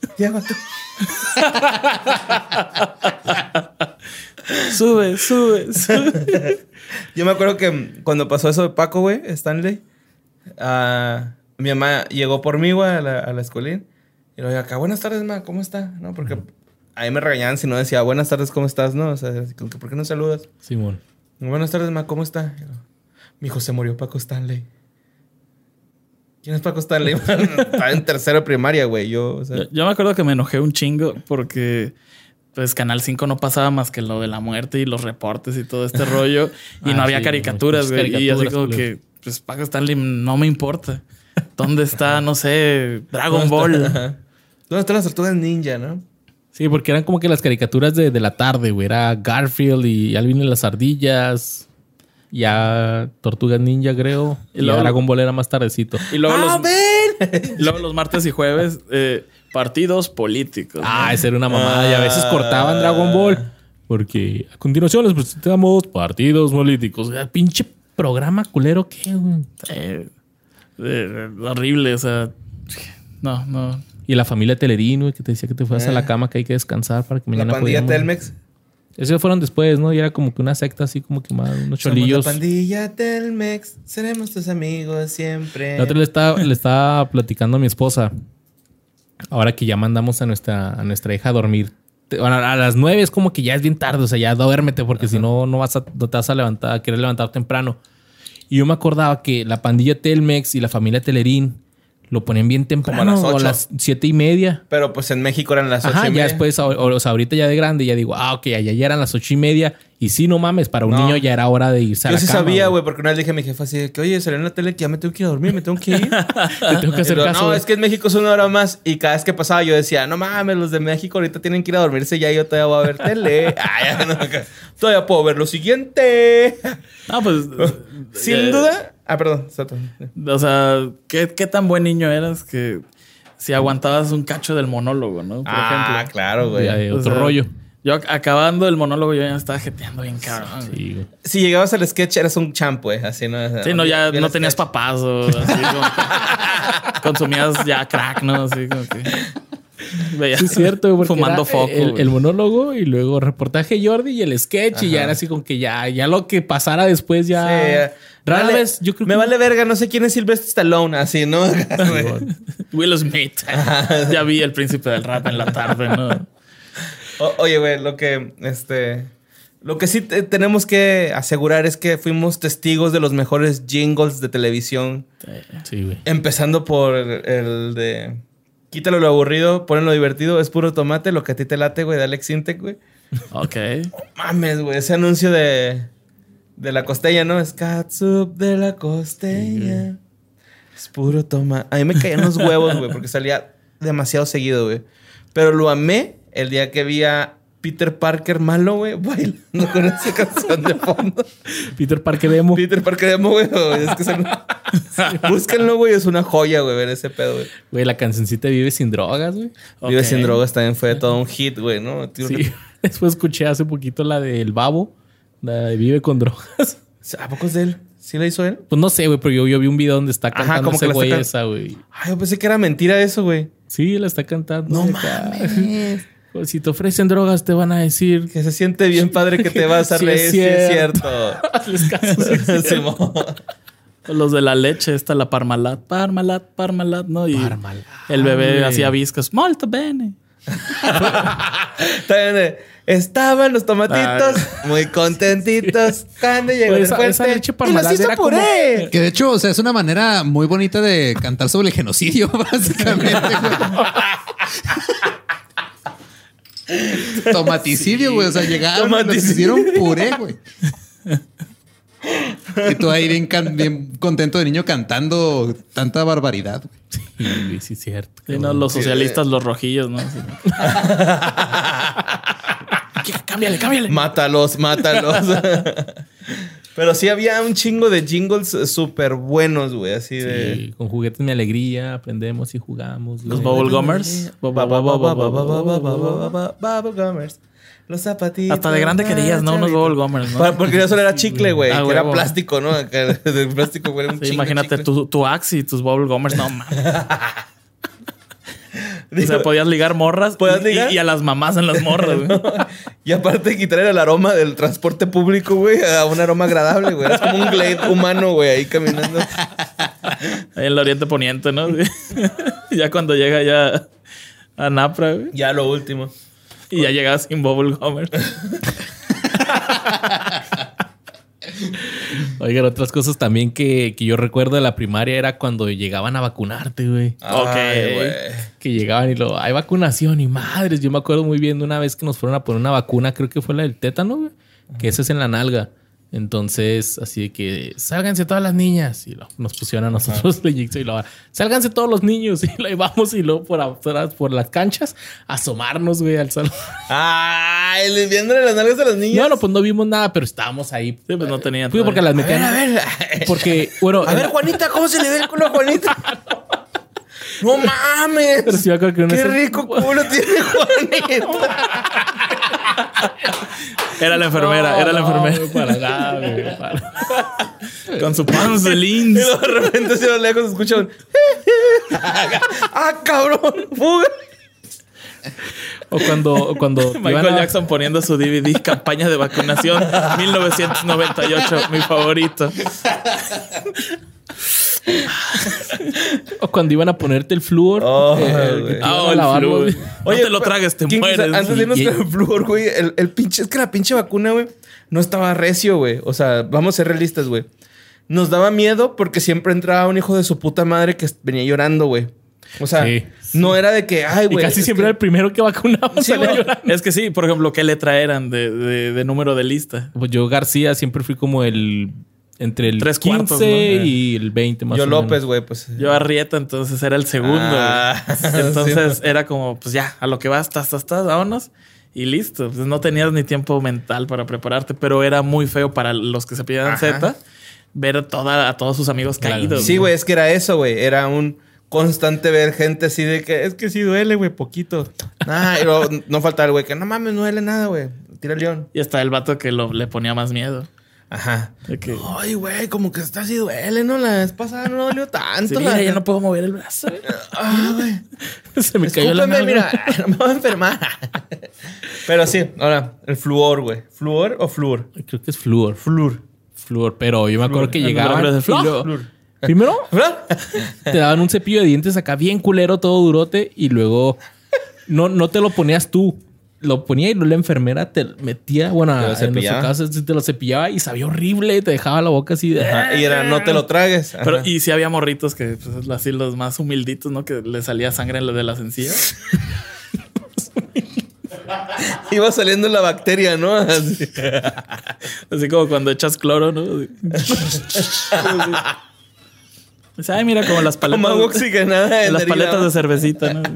Sube. Yo me acuerdo que cuando pasó eso de Paco, güey, Stanley, mi mamá llegó por mí, güey, a la escuelín. Y luego acá, buenas tardes, ma, ¿cómo está? No, porque ahí me regañaban si no decía, buenas tardes, ¿cómo estás? No, o sea, ¿por qué no saludas? Simón. Buenas tardes, ma, ¿cómo está? Mi hijo se murió Paco Stanley. ¿Quién es Paco Stanley? Estaba en tercero de primaria, güey. Yo me acuerdo que me enojé un chingo porque... Pues Canal 5 no pasaba más que lo de la muerte y los reportes y todo este rollo. Y no había caricaturas, güey. Y así como que, pues Paco Stanley no me importa. ¿Dónde está, no sé, Dragon Ball? ¿Dónde están las tortugas ninja, no? Sí, porque eran como que las caricaturas de la tarde, güey. Era Garfield y Alvin y las ardillas. Ya Tortugas Ninja, creo. Y luego Dragon Ball era más tardecito. Y luego luego los martes y jueves... partidos políticos. Esa era una mamada. Y a veces cortaban Dragon Ball. Porque a continuación les presentamos partidos políticos. Pinche programa culero, ¿qué, güey? Horrible, o sea... No. Y la familia Telerín, güey, que te decía que te fueras a la cama, que hay que descansar para que mañana podamos... La pandilla Telmex. Esos fueron después, ¿no? Y era como que una secta así como que más... Unos cholillos. Somos la pandilla Telmex. Seremos tus amigos siempre. La otra le estaba platicando a mi esposa... Ahora que ya mandamos a nuestra hija a dormir. Bueno, a las 9 es como que ya es bien tarde. O sea, ya duérmete porque si no, no te vas a querer levantar temprano. Y yo me acordaba que la pandilla Telmex y la familia Telerín lo ponían bien temprano, Como a las 8. o a las 7:30. Pero pues en México eran las 8:30. Ajá, ya después, o sea, ahorita ya de grande, ya digo, ok, allá ya eran las 8:30. Y sí, no mames, para un niño ya era hora de irse a la Yo sí cama, sabía, güey, porque una vez le dije a mi jefa así de que, oye, salió en la tele que ya me tengo que ir a dormir, me tengo que ir. Te tengo que hacer Y luego, caso. no, es que en México es 1 hora más. Y cada vez que pasaba yo decía, no mames, los de México ahorita tienen que ir a dormirse, ya yo todavía voy a ver tele. Ay, no, todavía puedo ver lo siguiente. No, pues... Sin duda. Ah, perdón. Sato. O sea, ¿qué tan buen niño eras que si aguantabas un cacho del monólogo, ¿no? Por ejemplo. Claro, güey. Ya, O otro sea, rollo. Yo acabando el monólogo, yo ya estaba jeteando bien cabrón. güey. Sí, güey. Si llegabas al sketch, eras un champ, güey. Así, ¿no? O sea, Sí, no, ya vi el no tenías sketch. papás o así como que consumías ya crack, ¿no? Así como que... veías Sí, es cierto, güey, porque fumando era foco. el güey. monólogo y luego reportaje Jordi y el sketch. Y ya era así como que ya lo que pasara después ya... Sí, Rara vale, vez, yo creo me que... vale verga, no sé quién es Sylvester Stallone. Así, ¿no? Will Smith. Ya vi El Príncipe del Rap en la tarde, ¿no? Oye, güey, lo que sí tenemos que asegurar es que fuimos testigos de los mejores jingles de televisión. Sí, güey. Empezando por el de... Quítalo lo aburrido, ponlo divertido. Es puro tomate, lo que a ti te late, güey, de Alex Intec, güey. Ok. Mames, güey, ese anuncio de la costeña, ¿no? Es catsup de la costeña. Es puro tomate. A mí me caían los huevos, güey, porque salía demasiado seguido, güey. Pero lo amé el día que vi a Peter Parker malo, güey, bailando con esa canción de fondo. Peter Parker Demo. Peter Parker Demo, güey. Es que búsquenlo, güey. Es una joya, güey, ver ese pedo, güey. Güey, la cancioncita Vive sin drogas, güey. Vive Ok. sin drogas también fue todo un hit, güey, ¿no? Tío, Sí. Después escuché hace poquito la del Babo. La de Vive con drogas. ¿A poco es de él? ¿Sí la hizo él? Pues no sé, güey, pero yo vi un video donde está Ajá, cantando como que ese la güey está esa, güey. Ay, yo pensé que era mentira eso, güey. Sí, la está cantando. No acá. mames. Pues si te ofrecen drogas, te van a decir... Que se siente bien padre que te vas a Sí, reír. es Sí, es cierto. cierto. Hazles caso, sí, sí. Simón. Los de la leche, esta la Parmalat, ¿no? Y Parmalat, el bebé güey. hacía viscas. Molto bene. También, estaban los tomatitos muy contentitos cuando llegó Pues el esa fuerte leche y Parmalat los hizo era como- puré. Que de hecho, o sea, es una manera muy bonita de cantar sobre el genocidio, básicamente. güey. Tomaticidio, güey. O sea, llegaron, los Tomaticidio. hicieron puré, güey. Y tú ahí bien contento de niño cantando tanta barbaridad, güey. Sí, güey, sí, es cierto. Sí, no, los socialistas, los rojillos, ¿no? Sí. Cámbiale. Mátalos. Pero sí había un chingo de jingles súper buenos, güey. Así de... Sí, con juguetes mi alegría, aprendemos y jugamos. Los güey. Bubble Gummers. Bubblegummers. Los zapatitos. Hasta de grande querías, ¿no? Unos Bubble Gummers, ¿no? Porque eso era chicle, güey. Ah, que era huevo. plástico, ¿no? Que de plástico, güey. Era un Sí, chingo imagínate chicle. tu Axe y tus Bubble Gummers. No, mames. O Digo, sea, podías ligar morras. ¿Podías ligar? Y a las mamás en las morras, güey. y aparte quitar el aroma del transporte público, güey, a un aroma agradable, güey. Es como un Glade humano, güey, ahí caminando. Ahí en el Oriente Poniente, ¿no? Ya cuando llega ya a Napra, güey. Ya lo último. Y ya llegabas sin Bubble Gummers. Oigan, otras cosas también que yo recuerdo de la primaria era cuando llegaban a vacunarte, güey. Ay, güey. Que llegaban y hay vacunación y madres. Yo me acuerdo muy bien de una vez que nos fueron a poner una vacuna, creo que fue la del tétano, güey. Que esa es en la nalga. Entonces, así de que sálganse todas las niñas. Y nos pusieron a nosotros la inyección y luego, sálganse todos los niños. Y ahí vamos y luego por las canchas a asomarnos, güey, al salón. Ay, ¿les viéndole las nalgas a los niños? No, pues no vimos nada, pero estábamos ahí. Sí, pues no tenían. Pues porque las metían. A ver. Porque, bueno. A ver, Juanita, ¿cómo se le ve el culo a Juanita? ¡No mames! Pero sí me acuerdo que una ¡Qué vez- rico culo tiene Juanita! Era la enfermera, era la enfermera. No, para nada, güey. Con su pants de Y lins. luego de repente, si a lo lejos, escucha un... ¡Ah, cabrón! ¡Fuga! O cuando Michael Jackson poniendo su DVD Campaña de Vacunación 1998, mi favorito. O cuando iban a ponerte el flúor. Oh, que güey. te iban a lavar, flúor. güey. No te lo tragues, te ¿quién mueres. quiso- Antes de irnos Y- con el flúor, güey, el pinche... Es que la pinche vacuna, güey, no estaba recio, güey. O sea, vamos a ser realistas, güey. nos daba miedo porque siempre entraba un hijo de su puta madre que venía llorando, güey. O sea, no era de que, ay, güey. Y casi siempre era el primero que vacunaba. Sí, Es que sí, por ejemplo, ¿qué letra eran de número de lista? Pues yo, García, siempre fui como entre el 3 15 cuartos, ¿no? y el 20 más Yo o López, menos. güey, pues. Yo Arrieta, entonces era el segundo. Güey. Entonces era como, pues ya, a lo que vas, vámonos. Y listo. Pues no tenías ni tiempo mental para prepararte, pero era muy feo para los que se pidieran Z ver a todos sus amigos caídos. Sí, güey, es que era eso, güey. Era un constante ver gente así de que es que sí duele, güey, poquito. Y luego no faltaba el güey que no mames, no duele nada, güey. Tira el león. Y hasta el vato que le ponía más miedo. Ajá. De que, Ay, güey, como que está así duele, ¿no? La vez pasada no dolió tanto. sí, mira, ya no puedo mover el brazo. Güey. Se me cayó la Escúpeme, mano. mira, no me voy a enfermar. Pero sí, ahora, el flúor, güey. ¿Flúor o flúor? Creo que es flúor. Flúor, pero yo me acuerdo que No, llegaban. no, no, es flúor. Flúor. Primero te daban un cepillo de dientes acá bien culero, todo durote, y luego no te lo ponías tú. Lo ponía y la enfermera te metía, bueno, ¿Te lo en cepillaba? nuestro caso te lo cepillaba y sabía horrible, te dejaba la boca así de... Ajá, y era, no te lo tragues. Ajá. Pero, y sí había morritos que, pues, así los más humilditos, ¿no? Que le salía sangre de las encías. Iba saliendo la bacteria, ¿no? Así. Así como cuando echas cloro, ¿no? Pues, ay, mira, como las paletas. Como agua oxigenada en las la herida. paletas de cervecita, ¿no?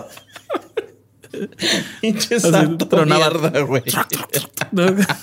Pinche Así santo tronaba. mierda, güey. ¿No?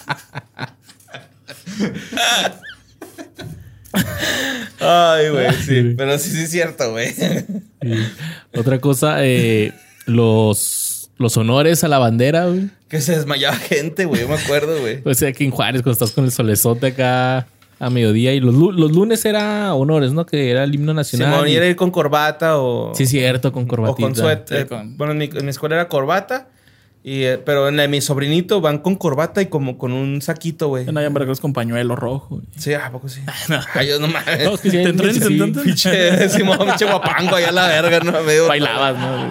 Ay, güey, sí. Pero sí es cierto, güey. Y otra cosa, los honores a la bandera, güey. Que se desmayaba gente, güey. Yo me acuerdo, güey. O sea, aquí en Juárez, cuando estás con el solezote acá a mediodía. Y los lunes era honores, ¿no? Que era el himno nacional. Simón, y era ir con corbata o... Sí, cierto, con corbatita. O con suéter. Sí, con- Bueno, en mi escuela era corbata. Pero en la de mi sobrinito van con corbata y como con un saquito, güey. En allá en Veracruz con pañuelo rojo. Sí, ¿a poco sí? No. Ay, yo no mames. No, es que sí, ¿Te entrenas sí, entonces? Pinche Simón, pinche guapango allá a la verga, ¿no? Medio... Bailabas, ¿no?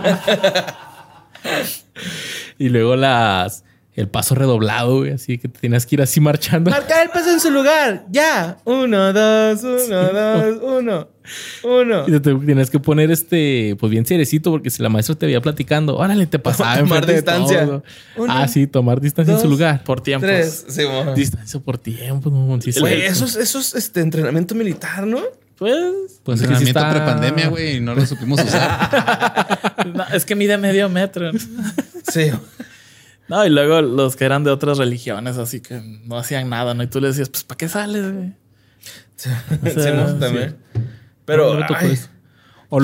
Y luego el paso redoblado, güey. Así que te tenías que ir así marchando. Marcar el paso en su lugar. Ya. 1, 2, 1, 2, 1. 1. Y te tenías que poner pues bien cerecito, porque si la maestra te veía platicando, órale, te pasaba Tomar enfrente de distancia. todo. 1, Sí, tomar distancia en su 2, lugar. Por tiempos. 3. Simón. Distancia por tiempo, no, sí, Güey, cierto. eso es entrenamiento militar, ¿no? Pues, Pues es que sí Entrenamiento está... prepandemia, güey, y no lo supimos usar. no, es que mide medio metro. Sí. No, y luego los que eran de otras religiones, así que no hacían nada, ¿no? Y tú le decías, pues, ¿para qué sales, güey? Simón también. Pero, No me tocó ay, eso. O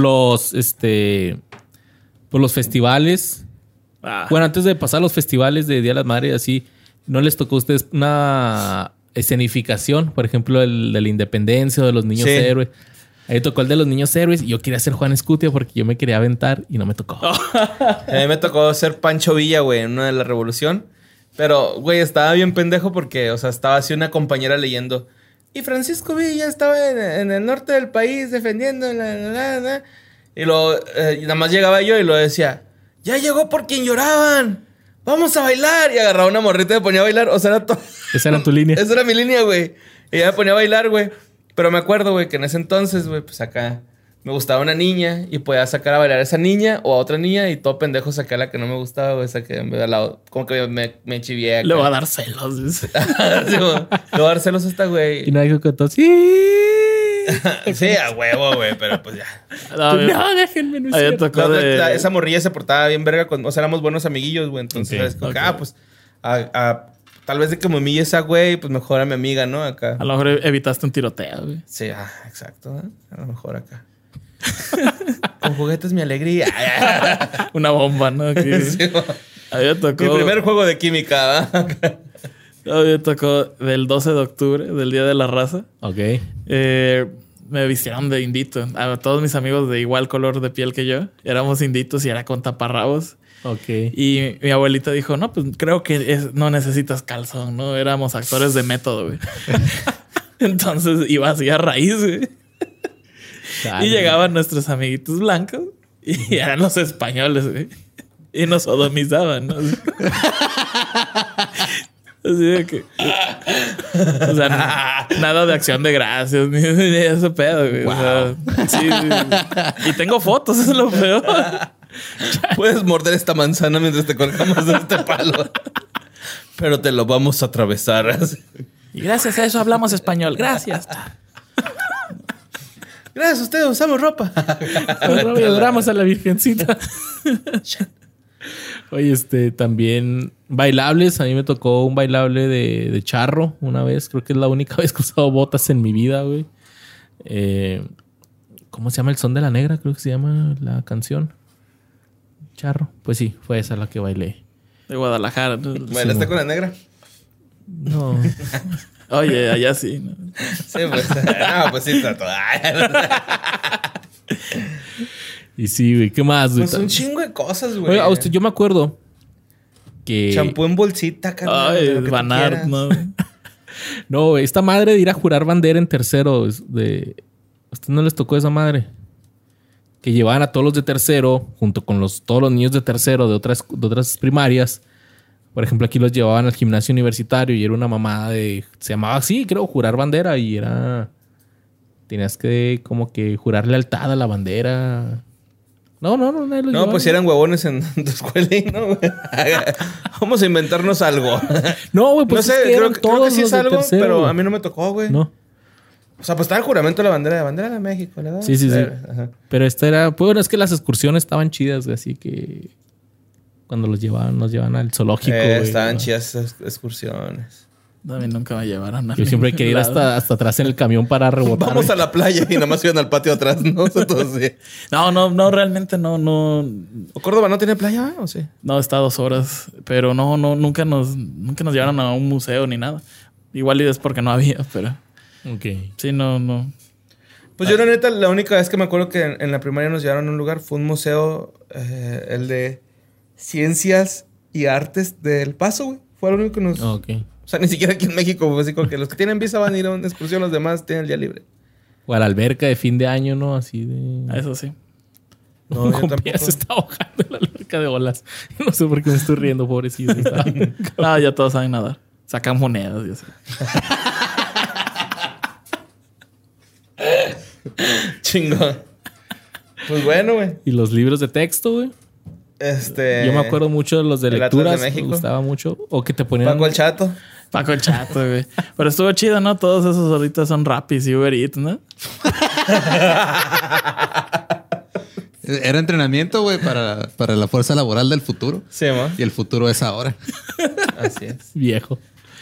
pues los festivales. Ah, Bueno, antes de pasar los festivales de Día de las Madres, así, ¿no les tocó a ustedes una escenificación? Por ejemplo, el de la independencia o de los niños Sí. héroes. Ahí tocó el de los niños héroes y yo quería ser Juan Escutia porque yo me quería aventar y no me tocó. a mí me tocó ser Pancho Villa, güey, en una de la revolución. Pero, güey, estaba bien pendejo porque, o sea, estaba así una compañera leyendo. Y Francisco Villa estaba en el norte del país defendiendo la. Y luego, y nada más llegaba yo y lo decía, ya llegó por quien lloraban. Vamos a bailar. Y agarraba una morrita y me ponía a bailar. O sea, era todo. Esa era tu línea. Esa era mi línea, güey. Y ella me ponía a bailar, güey. Pero me acuerdo, güey, que en ese entonces, güey, pues acá me gustaba una niña y podía sacar a bailar a esa niña o a otra niña y todo pendejo saqué a la que no me gustaba, güey, saqué al lado. Como que me chivié acá. le va a dar celos. Dice. Sí, güey. Le voy a dar celos a esta, Y güey. nadie contó, sí. Sí, a huevo, güey, pero pues ya. No, No, déjenme, no es a mí me cierto. tocó de... Esa morrilla se portaba bien verga. O sea, éramos buenos amiguillos, güey. Entonces, Ok, es como que, ok. pues, tal vez de que me humille esa, güey, pues mejor a mi amiga, ¿no? Acá. A lo mejor evitaste un tiroteo, güey. Sí, exacto. ¿Eh? A lo mejor acá. Con juguetes mi alegría. Una bomba, ¿no? Aquí. Sí, güey. A mí me tocó... Mi primer juego de química, ¿verdad? A mí me tocó del 12 de octubre, del Día de la Raza. Ok. Me vistieron de indito. A todos mis amigos de igual color de piel que yo. Éramos inditos y era con taparrabos. Ok. Y mi abuelita dijo, no, pues creo que no necesitas calzón, ¿no? Éramos actores de método, güey. Entonces iba así a raíz, güey. Dale. Y llegaban nuestros amiguitos blancos y eran los españoles, güey. Y nos sodomizaban, ¿no? Así de que... O sea, nada de acción de gracias, ni ese pedo, güey. Wow. O sea, sí. Y tengo fotos, eso es lo peor. Puedes morder esta manzana mientras te colgamos de este palo. Pero te lo vamos a atravesar. Y gracias a eso hablamos español. Gracias. Gracias a ustedes, usamos ropa. Y adoramos a la virgencita. Oye, también bailables. A mí me tocó un bailable de charro una vez. Creo que es la única vez que he usado botas en mi vida, güey. ¿Cómo se llama? El Son de la Negra, creo que se llama la canción. Charro. Pues sí, fue esa la que bailé. De Guadalajara. ¿Bailaste con la negra? No. Oye, allá sí. ¿No? Sí, pues. No, pues sí, está todo. Y sí, güey. ¿Qué más, güey? Pues un chingo de cosas, güey. Oye, a usted, yo me acuerdo que... Champú en bolsita, carnal. Ay, Banart, ¿no? No, güey. Esta madre de ir a jurar bandera en tercero. ¿A usted no les tocó esa madre? Que llevaban a todos los de tercero, junto con todos los niños de tercero de otras primarias. Por ejemplo, aquí los llevaban al gimnasio universitario y era una mamada de... Se llamaba así, creo, jurar bandera. Y era... Tenías que como que jurar lealtad a la bandera. No. No, pues si eran huevones en tu escuela, ¿no? Vamos a inventarnos algo. No, güey, pues no sé, es que creo que sí los es algo, tercero, pero güey. a mí no me tocó, güey. No. O sea, pues estaba el juramento de la bandera de México, ¿verdad? Sí. Ajá. Pero esta era... Pues bueno, es que las excursiones estaban chidas, güey, así que... Cuando nos llevaban al zoológico, güey. Estaban ¿no? chidas esas excursiones. A mí nunca me llevaron a Yo siempre quería ir hasta atrás en el camión para rebotar. Vamos a la playa y nada más iban al patio atrás, ¿no? Entonces, sí. No, realmente no. ¿O Córdoba no tiene playa o sí? No, está 2 horas. Pero nunca nos llevaron a un museo ni nada. Igual y es porque no había, pero... Ok. Sí, no. Pues yo la neta, la única vez que me acuerdo que en la primaria nos llevaron a un lugar fue un museo, el de Ciencias y Artes del Paso, güey. Fue lo único que nos... Ok. O sea, ni siquiera aquí en México, pues, así como que los que tienen visa van a ir a una excursión, los demás tienen el día libre. O a la alberca de fin de año, ¿no? Así de... Eso sí. No, Un yo compa tampoco. se está ahogando en la alberca de olas. No sé por qué me estoy riendo, pobrecito. No, ya todos saben nadar. Sacan monedas y así. Chingón. Pues bueno, güey. Y los libros de texto, güey. Yo me acuerdo mucho de los de el Atlas de lecturas. Me México. gustaba mucho. O que te ponían... Paco el Chato. Paco el Chato, güey. Pero estuvo chido, ¿no? Todos esos ahorita son Rapis y Uber Eats, ¿no? Era entrenamiento, güey, para la fuerza laboral del futuro. Sí, ma. Y el futuro es ahora. Así es. Viejo.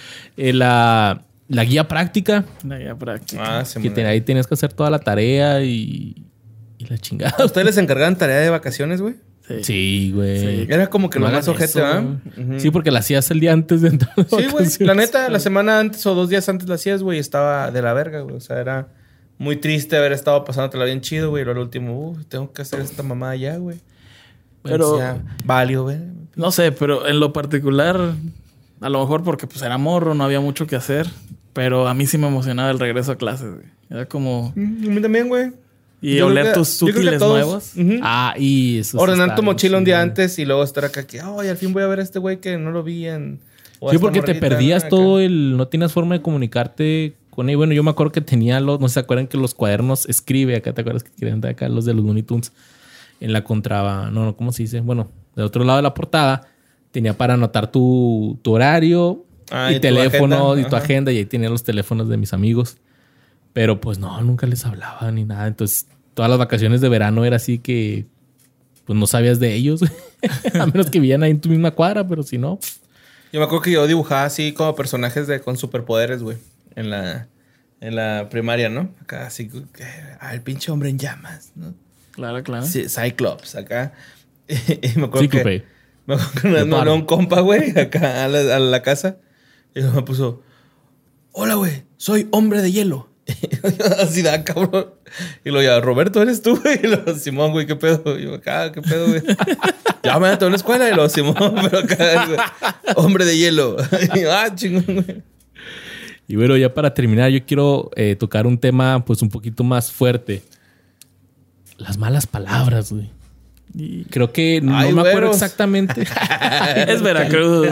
La guía práctica. Ya práctica. Ah, sí, Que ahí tenías que hacer toda la tarea y la chingada. ¿A ustedes les encargaban tarea de vacaciones, güey? Sí, güey. Sí. Era como que No lo más hagan ojete, eso, ¿verdad? güey. Ujú. Sí, porque la hacías el día antes de entrar. Sí, güey. La neta, la semana antes o 2 días antes la hacías, güey. Estaba de la verga, güey. O sea, era muy triste haber estado pasándotela bien chido, güey. Y luego al último, tengo que hacer esta mamada ya, güey. Pero... Ya, válido, güey. No sé, pero en lo particular, a lo mejor porque pues era morro, no había mucho que hacer. Pero a mí sí me emocionaba el regreso a clases, güey. Era como... A mí también, güey. Y Yo oler creo que- tus yo creo que útiles todos- nuevos. Ujú. Ah, y eso. sí Ordenar está tu bien mochila un día chido. antes y luego estar acá que, ay, al fin voy a ver a este güey que no lo vi en... o a Sí, esta porque te morrita, perdías acá. todo el... No tenías forma de comunicarte con él. Bueno, yo me acuerdo que tenía los... No se acuerdan que los cuadernos escribe. Acá te acuerdas que querían de acá los de los Looney Tunes. En la contraba... No, ¿cómo se dice? Bueno, del otro lado de la portada tenía para anotar tu horario Ah, y tu teléfono agenda. y tu Ajá. agenda. Y ahí tenía los teléfonos de mis amigos. Pero pues no, nunca les hablaba ni nada. Entonces, todas las vacaciones de verano era así que... Pues no sabías de ellos. A menos que vivían ahí en tu misma cuadra, pero si no... Yo me acuerdo que yo dibujaba así como personajes con superpoderes, güey. En la primaria, ¿no? Acá así, el pinche hombre en llamas, ¿no? Claro. Sí, Cyclops, acá. Y me acuerdo Cíclope. me acuerdo que una vez me habló un compa, güey, acá a la casa. Y me puso, hola, güey, soy hombre de hielo. Así da, cabrón. Y lo ya, Roberto, ¿eres tú, güey? Y lo, Simón, güey, ¿qué pedo? Y yo, acá, ¿qué pedo, güey? Ya me meto en la escuela. Y lo, Simón, pero acá, güey, hombre de hielo. Y yo, chingón, güey. Y bueno, ya para terminar, yo quiero tocar un tema pues un poquito más fuerte. Las malas palabras, güey. Y Creo que no Ay, me acuerdo güeros. exactamente. es Veracruz.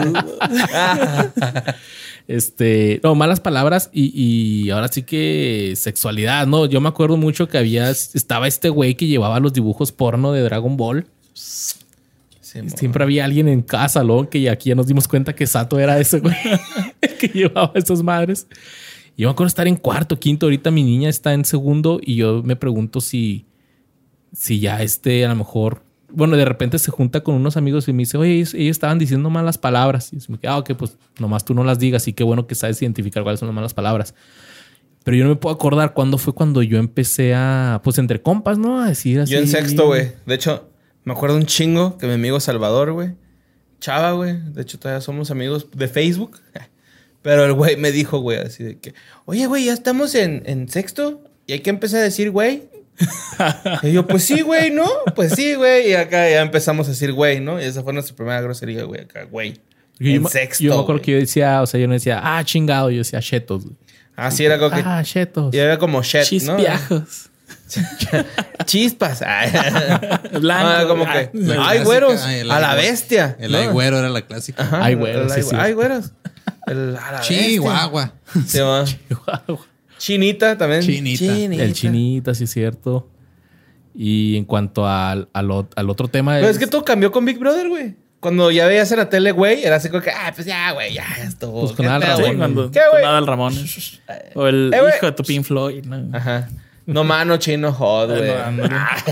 No, malas palabras y ahora sí que sexualidad, ¿no? Yo me acuerdo mucho que estaba este güey que llevaba los dibujos porno de Dragon Ball. Siempre había alguien en cada salón que aquí ya nos dimos cuenta que Sato era ese güey el que llevaba esas madres. Y yo me acuerdo estar en cuarto, quinto. Ahorita mi niña está en segundo y yo me pregunto si ya a lo mejor, bueno, de repente se junta con unos amigos y me dice, oye, ellos estaban diciendo malas palabras. Y me queda, ok, pues nomás tú no las digas. Y qué bueno que sabes identificar cuáles son las malas palabras. Pero yo no me puedo acordar cuándo fue cuando yo empecé pues entre compas, ¿no? A decir así. Yo en sexto, güey. De hecho, me acuerdo un chingo que mi amigo Salvador, güey. Chava, güey. De hecho, todavía somos amigos de Facebook. Pero el güey me dijo, güey, así de que... Oye, güey, ya estamos en sexto. Y hay que empezar a decir, güey. Y yo, pues sí, güey, ¿no? Pues sí, güey. Y acá ya empezamos a decir, güey, ¿no? Y esa fue nuestra primera grosería, güey. Acá, güey. En sexto, yo me acuerdo güey. que yo decía, o sea, yo no decía, chingado. Yo decía, chetos. Güey. Así era como que... chetos. Y era como shit, ¿no? Chispiajos. Chispas. Blanco. Como que... La Ay, clásica, güeros. el A la ay, güey. bestia. El ¿no? ay güero era la clásica. Ajá, Ay, güeros, el sí, sí. Ay, güeros. El a la bestia. Chihuahua. Se llama. Chinita también. Chinita. El chinita, sí es cierto. Y en cuanto al otro tema... Pero es que todo cambió con Big Brother, güey. Cuando ya veías en la tele, güey, era así como que, pues ya, güey, ya estuvo. Pues con ¿Qué Adal pedo, Ramón, güey? Cuando ¿Qué, güey? con Adal Ramón. O el güey. hijo de tu Pink Floyd. ¿No? Ajá. No mano, chino, hot, güey. No, ándale.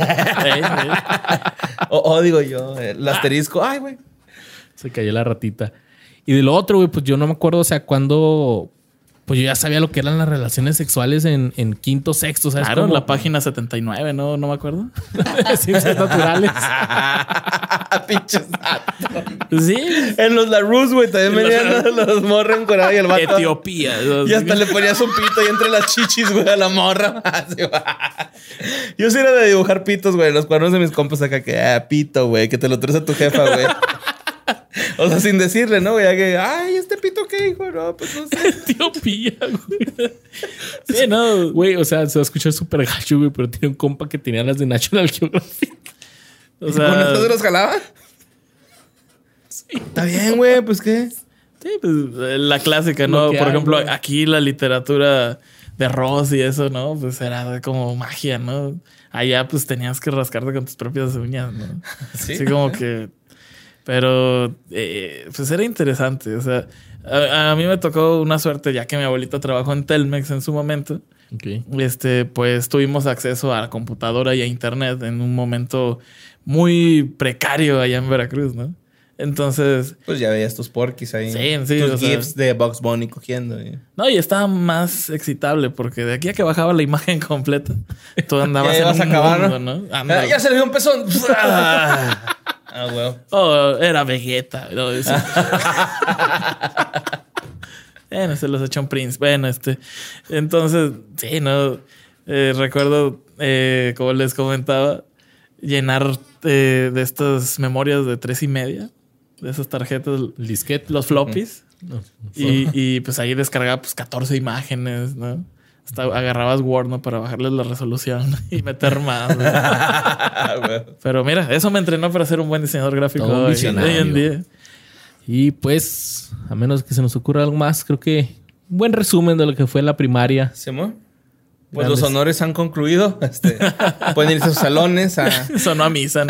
Digo yo, el asterisco. Ay, güey. Se cayó la ratita. Y de lo otro, güey, pues yo no me acuerdo, o sea, cuando... Pues yo ya sabía lo que eran las relaciones sexuales en quinto, sexto. ¿Sabes? Claro, Como la página 79, ¿no? No me acuerdo. ciencias naturales. Pinches. Sí. En los Larus, güey, también venían los morros encuerados y el vato. Etiopía. Y hasta le ponías un pito ahí entre las chichis, güey, a la morra. Así, yo sí era de dibujar pitos, güey. Los cuadernos de mis compas acá que, pito, güey, que te lo traes a tu jefa, güey. O sea, sin decirle, ¿no? Güey, que, ¿este pito qué, hijo? No, pues no sé. Etiopía, güey. Sí, no. Güey, o sea, se va a escuchar súper gacho, güey, pero tiene un compa que tenía las de National Geographic. O ¿Con sea, eso los jalaba? Sí. Está bien, güey, pues qué. sí, pues la clásica, ¿no? Lo que Por hay, ejemplo, güey. aquí la literatura de Ross y eso, ¿no? Pues era como magia, ¿no? Allá pues tenías que rascarte con tus propias uñas, ¿no? Sí. Así como que... Pero pues era interesante. O sea, a mí me tocó una suerte ya que mi abuelita trabajó en Telmex en su momento. Ok. Pues tuvimos acceso a la computadora y a internet en un momento muy precario allá en Veracruz, ¿no? Entonces... Pues ya veías tus porquis ahí. Sí, tus o sea- gifs de Bugs Bunny cogiendo. No, y estaba más excitable porque de aquí a que bajaba la imagen completa, tú andabas Ya en ibas un a acabar, mundo, ¿no? Ándale. Ya se le dio un pezón. Güey. Oh, era Vegeta. ¿No? Eso. Bueno, se los echó un Prince. Bueno, entonces, sí, no. Recuerdo, como les comentaba, llenar de estas memorias de 3.5, de esas tarjetas, El disquete. los floppies. No. Y pues ahí descargaba pues 14 imágenes, ¿no? Hasta agarrabas Word, ¿no? Para bajarles la resolución y meter más, ¿no? Güey. Pero mira, eso me entrenó para ser un buen diseñador gráfico Todo un hoy visionario. en día. Y pues, a menos que se nos ocurra algo más, creo que un buen resumen de lo que fue la primaria. ¿Simón? Pues Grandes. los honores han concluido. Pueden irse a sus salones a... Sonó a misa, ¿no?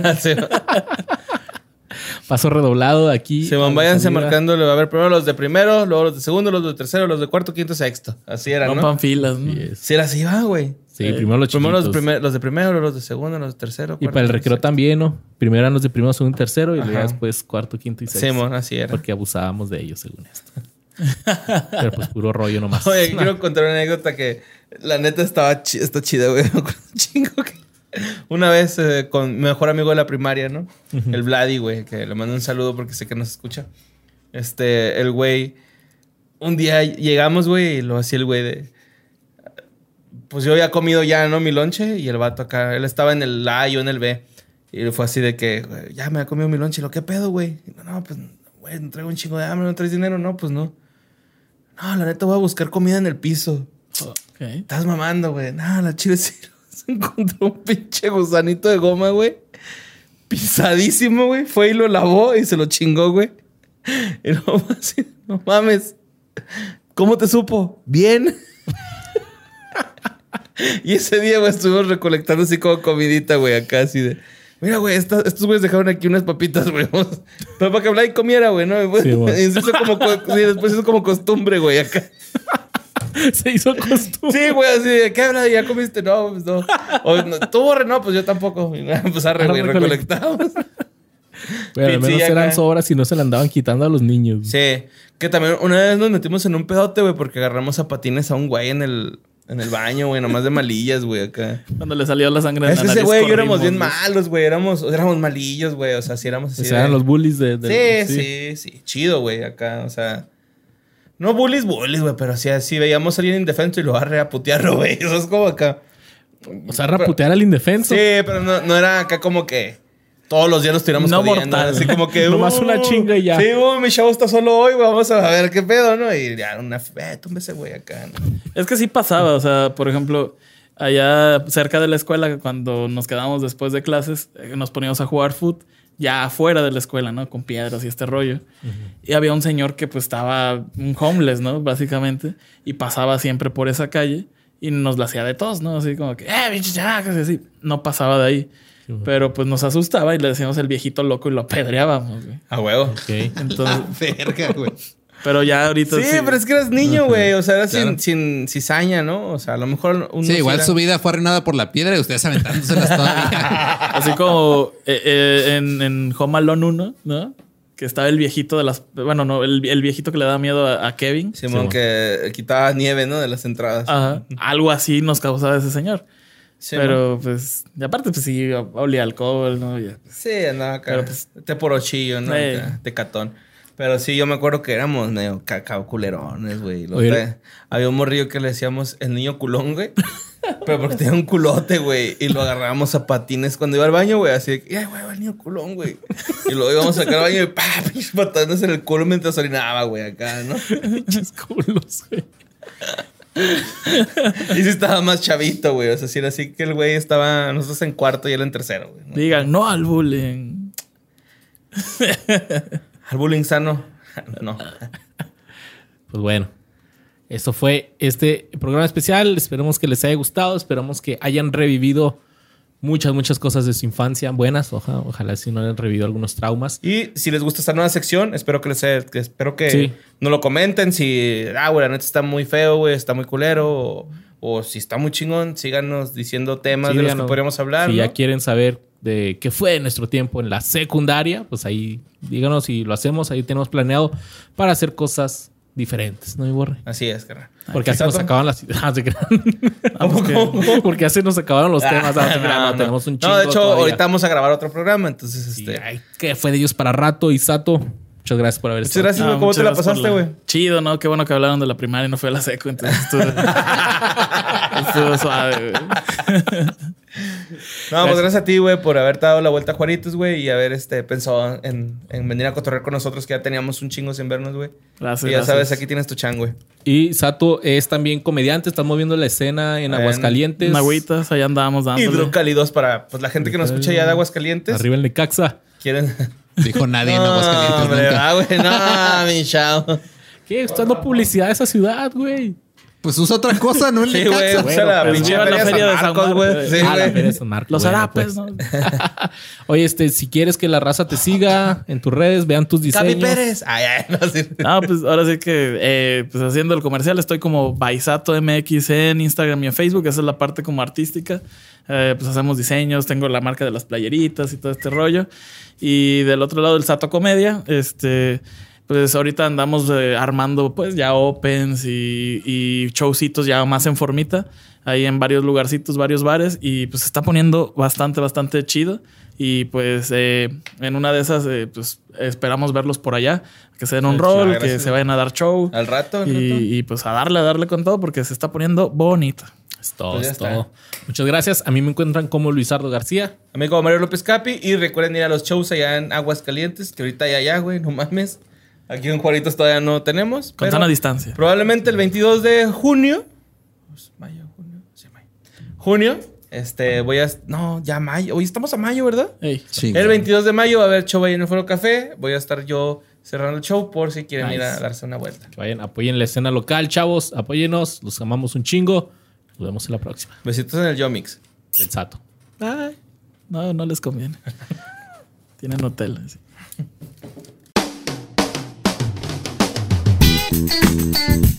Paso redoblado de aquí. Simón, a la váyanse salida. marcándole. A ver, primero los de primero, luego los de segundo, los de tercero, los de cuarto, quinto, sexto. Así era, ¿no? Rompan filas, ¿no? Así es. Sí, era así, va, güey. Sí, primero los Primero chiquitos. los de primero, luego los de segundo, los de tercero. Y cuarto, para el quinto, recreo sexto. también, ¿no? Primero eran los de primero, segundo y tercero. Y luego Ajá. después cuarto, quinto y sexto. Simón, así era. Porque abusábamos de ellos, según esto. Pero pues puro rollo nomás. Oye, quiero contar una anécdota que la neta está chida, güey. Me acuerdo un chingo que una vez con mi mejor amigo de la primaria, ¿no? El Vladi, güey, que le mando un saludo porque sé que nos escucha. El güey, un día llegamos, güey, y lo hacía el güey de... Pues yo había comido ya, ¿no? Mi lonche y el vato acá, él estaba en el A y yo en el B. Y fue así de que, güey, ya me ha comido mi lonche. Y lo, ¿qué pedo, güey? No, pues, güey, no traigo un chingo de hambre, ¿no traes dinero? No, pues no. No, la neta voy a buscar comida en el piso. Ok. Estás mamando, güey. No, la chile sí. Se encontró un pinche gusanito de goma, güey. pisadísimo, güey. Fue y lo lavó y se lo chingó, güey. Y luego así, no mames. ¿Cómo te supo? Bien. Y ese día, güey, estuvimos recolectando así como comidita, güey, acá así de... Mira, güey, estos güeyes dejaron aquí unas papitas, güey. Pero para que Vlad comiera, güey, ¿no? Sí, y después hizo como costumbre, güey, acá. Se hizo costumbre. Sí, güey, así de, ¿qué habla? ¿Ya comiste? No, pues no. ¿Tú, Borre? No, pues yo tampoco. Pues arre, güey, recolectamos. Güey, al menos eran sobras y no se le andaban quitando a los niños. Sí. Que también una vez nos metimos en un pedote, güey, porque agarramos a patines a un güey en el baño, güey, nomás de malillas, güey, acá. Cuando le salió la sangre de la nariz. Es que ese güey y yo éramos bien güey. malos, güey. Éramos malillos, güey. O sea, sí éramos así. O sea, eran los bullies de... Sí. Chido, güey, acá. O sea... No bullies, güey. Pero sí veíamos a alguien indefenso y lo agarré a putearlo, güey. Eso es como acá. O sea, raputear al indefenso. Sí, pero no era acá como que... Todos los días nos tiramos no jodiendo. Mortal. Así como que... Nomás una chinga y ya. Sí, mi chavo está solo hoy, güey. Vamos a ver qué pedo, ¿no? Y ya túmbese, güey, acá, ¿no? Es que sí pasaba. O sea, por ejemplo, allá cerca de la escuela, cuando nos quedábamos después de clases, nos poníamos a jugar fútbol ya afuera de la escuela, ¿no? Con piedras y este rollo. Y había un señor que pues estaba un homeless, ¿no? Básicamente. Y pasaba siempre por esa calle y nos la hacía de todos, ¿no? Así como que, bicho, ya, casi así. No pasaba de ahí. Pero pues nos asustaba y le decíamos el viejito loco y lo apedreábamos, güey. A huevo. Ok. Entonces, Verga, güey. pero ya ahorita Sí, pero es que eras niño, güey. O sea, era sin cizaña, ¿no? O sea, a lo mejor... Sí, igual su vida fue arruinada por la piedra y ustedes aventándoselas todavía. Así como en Home Alone 1, ¿no? Que estaba el viejito de las... Bueno, no, el viejito que le da miedo a Kevin. Simón, que quitaba nieve, ¿no? De las entradas. Ajá. Algo así nos causaba ese señor. Sí, pero pues... Y aparte, pues sí, olía alcohol, ¿no? Ya, pues, sí, andaba acá. Pero, pues, porochillo, ¿no? Acá, tecatón. Pero sí, yo me acuerdo que éramos medio culerones, güey. Había un morrillo que le decíamos el niño culón, güey. Pero porque tenía un culote, güey. Y lo agarrábamos a patines cuando iba al baño, güey. Así de que, güey, el niño culón, güey. Y luego íbamos a sacar al baño y pinches patadas en el culo mientras orinaba, güey, acá, ¿no? Pinches culos, güey. Y sí estaba más chavito, güey. O sea, sí era así que el güey estaba... Nosotros en cuarto y él en tercero, güey, ¿no? Digan, no al bullying. Al bullying sano. No. Pues bueno. Eso fue este programa especial. Esperemos que les haya gustado. Esperamos que hayan revivido muchas cosas de su infancia buenas. Ojalá si no hayan revivido algunos traumas. Y si les gusta esta nueva sección, espero que nos lo comenten. Si, güey, la neta está muy feo, güey, está muy culero. O si está muy chingón, síganos diciendo temas de los que podríamos hablar. Si ¿no? ya quieren saber de qué fue nuestro tiempo en la secundaria, pues ahí díganos si lo hacemos. Ahí tenemos planeado para hacer cosas diferentes, ¿no, mi Borre? Así es, carnal. Porque así nos acaban las... Porque así nos acabaron los temas. No, tenemos un chingo. No, de hecho, todavía. ahorita vamos a grabar otro programa. Entonces, Sí, que fue de ellos para rato. Y Sato, muchas gracias por haber estado. Muchas gracias, güey. ¿Cómo te la pasaste, güey? Chido, ¿no? Qué bueno que hablaron de la primaria y no fue a la seco. Entonces estuvo suave, güey. No, pues gracias a ti, güey, por haberte dado la vuelta a Juaritos, güey, y haber pensado en venir a cotorrear con nosotros, que ya teníamos un chingo sin vernos, güey. Gracias. Y ya sabes, aquí tienes tu chan, güey. Y Sato es también comediante. Estamos viendo la escena en Aguascalientes. En Agüitas, allá andábamos dándole. Hidrocálidos para pues, la gente que nos escucha ya de Aguascalientes. Arriba el Necaxa. ¿Quieren? Dijo nadie en Aguascalientes hombre, nunca. güey, no, mi chavo. ¿Qué? Está dando publicidad a esa ciudad, güey. Pues usa otra cosa, ¿no? El Sí, güey. Necaxa. Usa la pues, pinche viva la feria de San Marcos, güey. Sí, La güey. Feria de San Marcos. Los Bueno, harapes, pues. ¿no? Oye, si quieres que la raza te siga en tus redes, vean tus diseños. Capi Pérez. Ay, no, sí. Ah, pues ahora sí que pues haciendo el comercial estoy como Baisato MX en Instagram y en Facebook. Esa es la parte como artística. Pues hacemos diseños, tengo la marca de las playeritas y todo este rollo. Y del otro lado el Sato Comedia, pues ahorita andamos armando pues ya opens y showcitos ya más en formita. Ahí en varios lugarcitos, varios bares. Y pues se está poniendo bastante chido. Y pues en una de esas pues esperamos verlos por allá. Que se den un rol, gracias. que se vayan a dar show. Al rato. Y pues a darle con todo porque se está poniendo bonito. Es todo, Pues ya es todo. está. Muchas gracias. A mí me encuentran como Luisardo García. A mí como Mario López Capi. Y recuerden ir a los shows allá en Aguascalientes, que ahorita ya, güey, no mames. Aquí en Juaritos todavía no tenemos. Con pero sana distancia. Probablemente el 22 de junio. Pues, mayo, junio. Sí, mayo. Junio. No, ya mayo. Hoy estamos a mayo, ¿verdad? Ey, Sí. El 22 de mayo va a haber show ahí en el Foro Café. Voy a estar yo cerrando el show por si quieren ir a darse una vuelta. que vayan, apoyen la escena local, chavos. Apóyenos. Los amamos un chingo. Nos vemos en la próxima. Besitos en el Yomix. Del Sato. Ay, no les conviene. Tienen hotel. Así.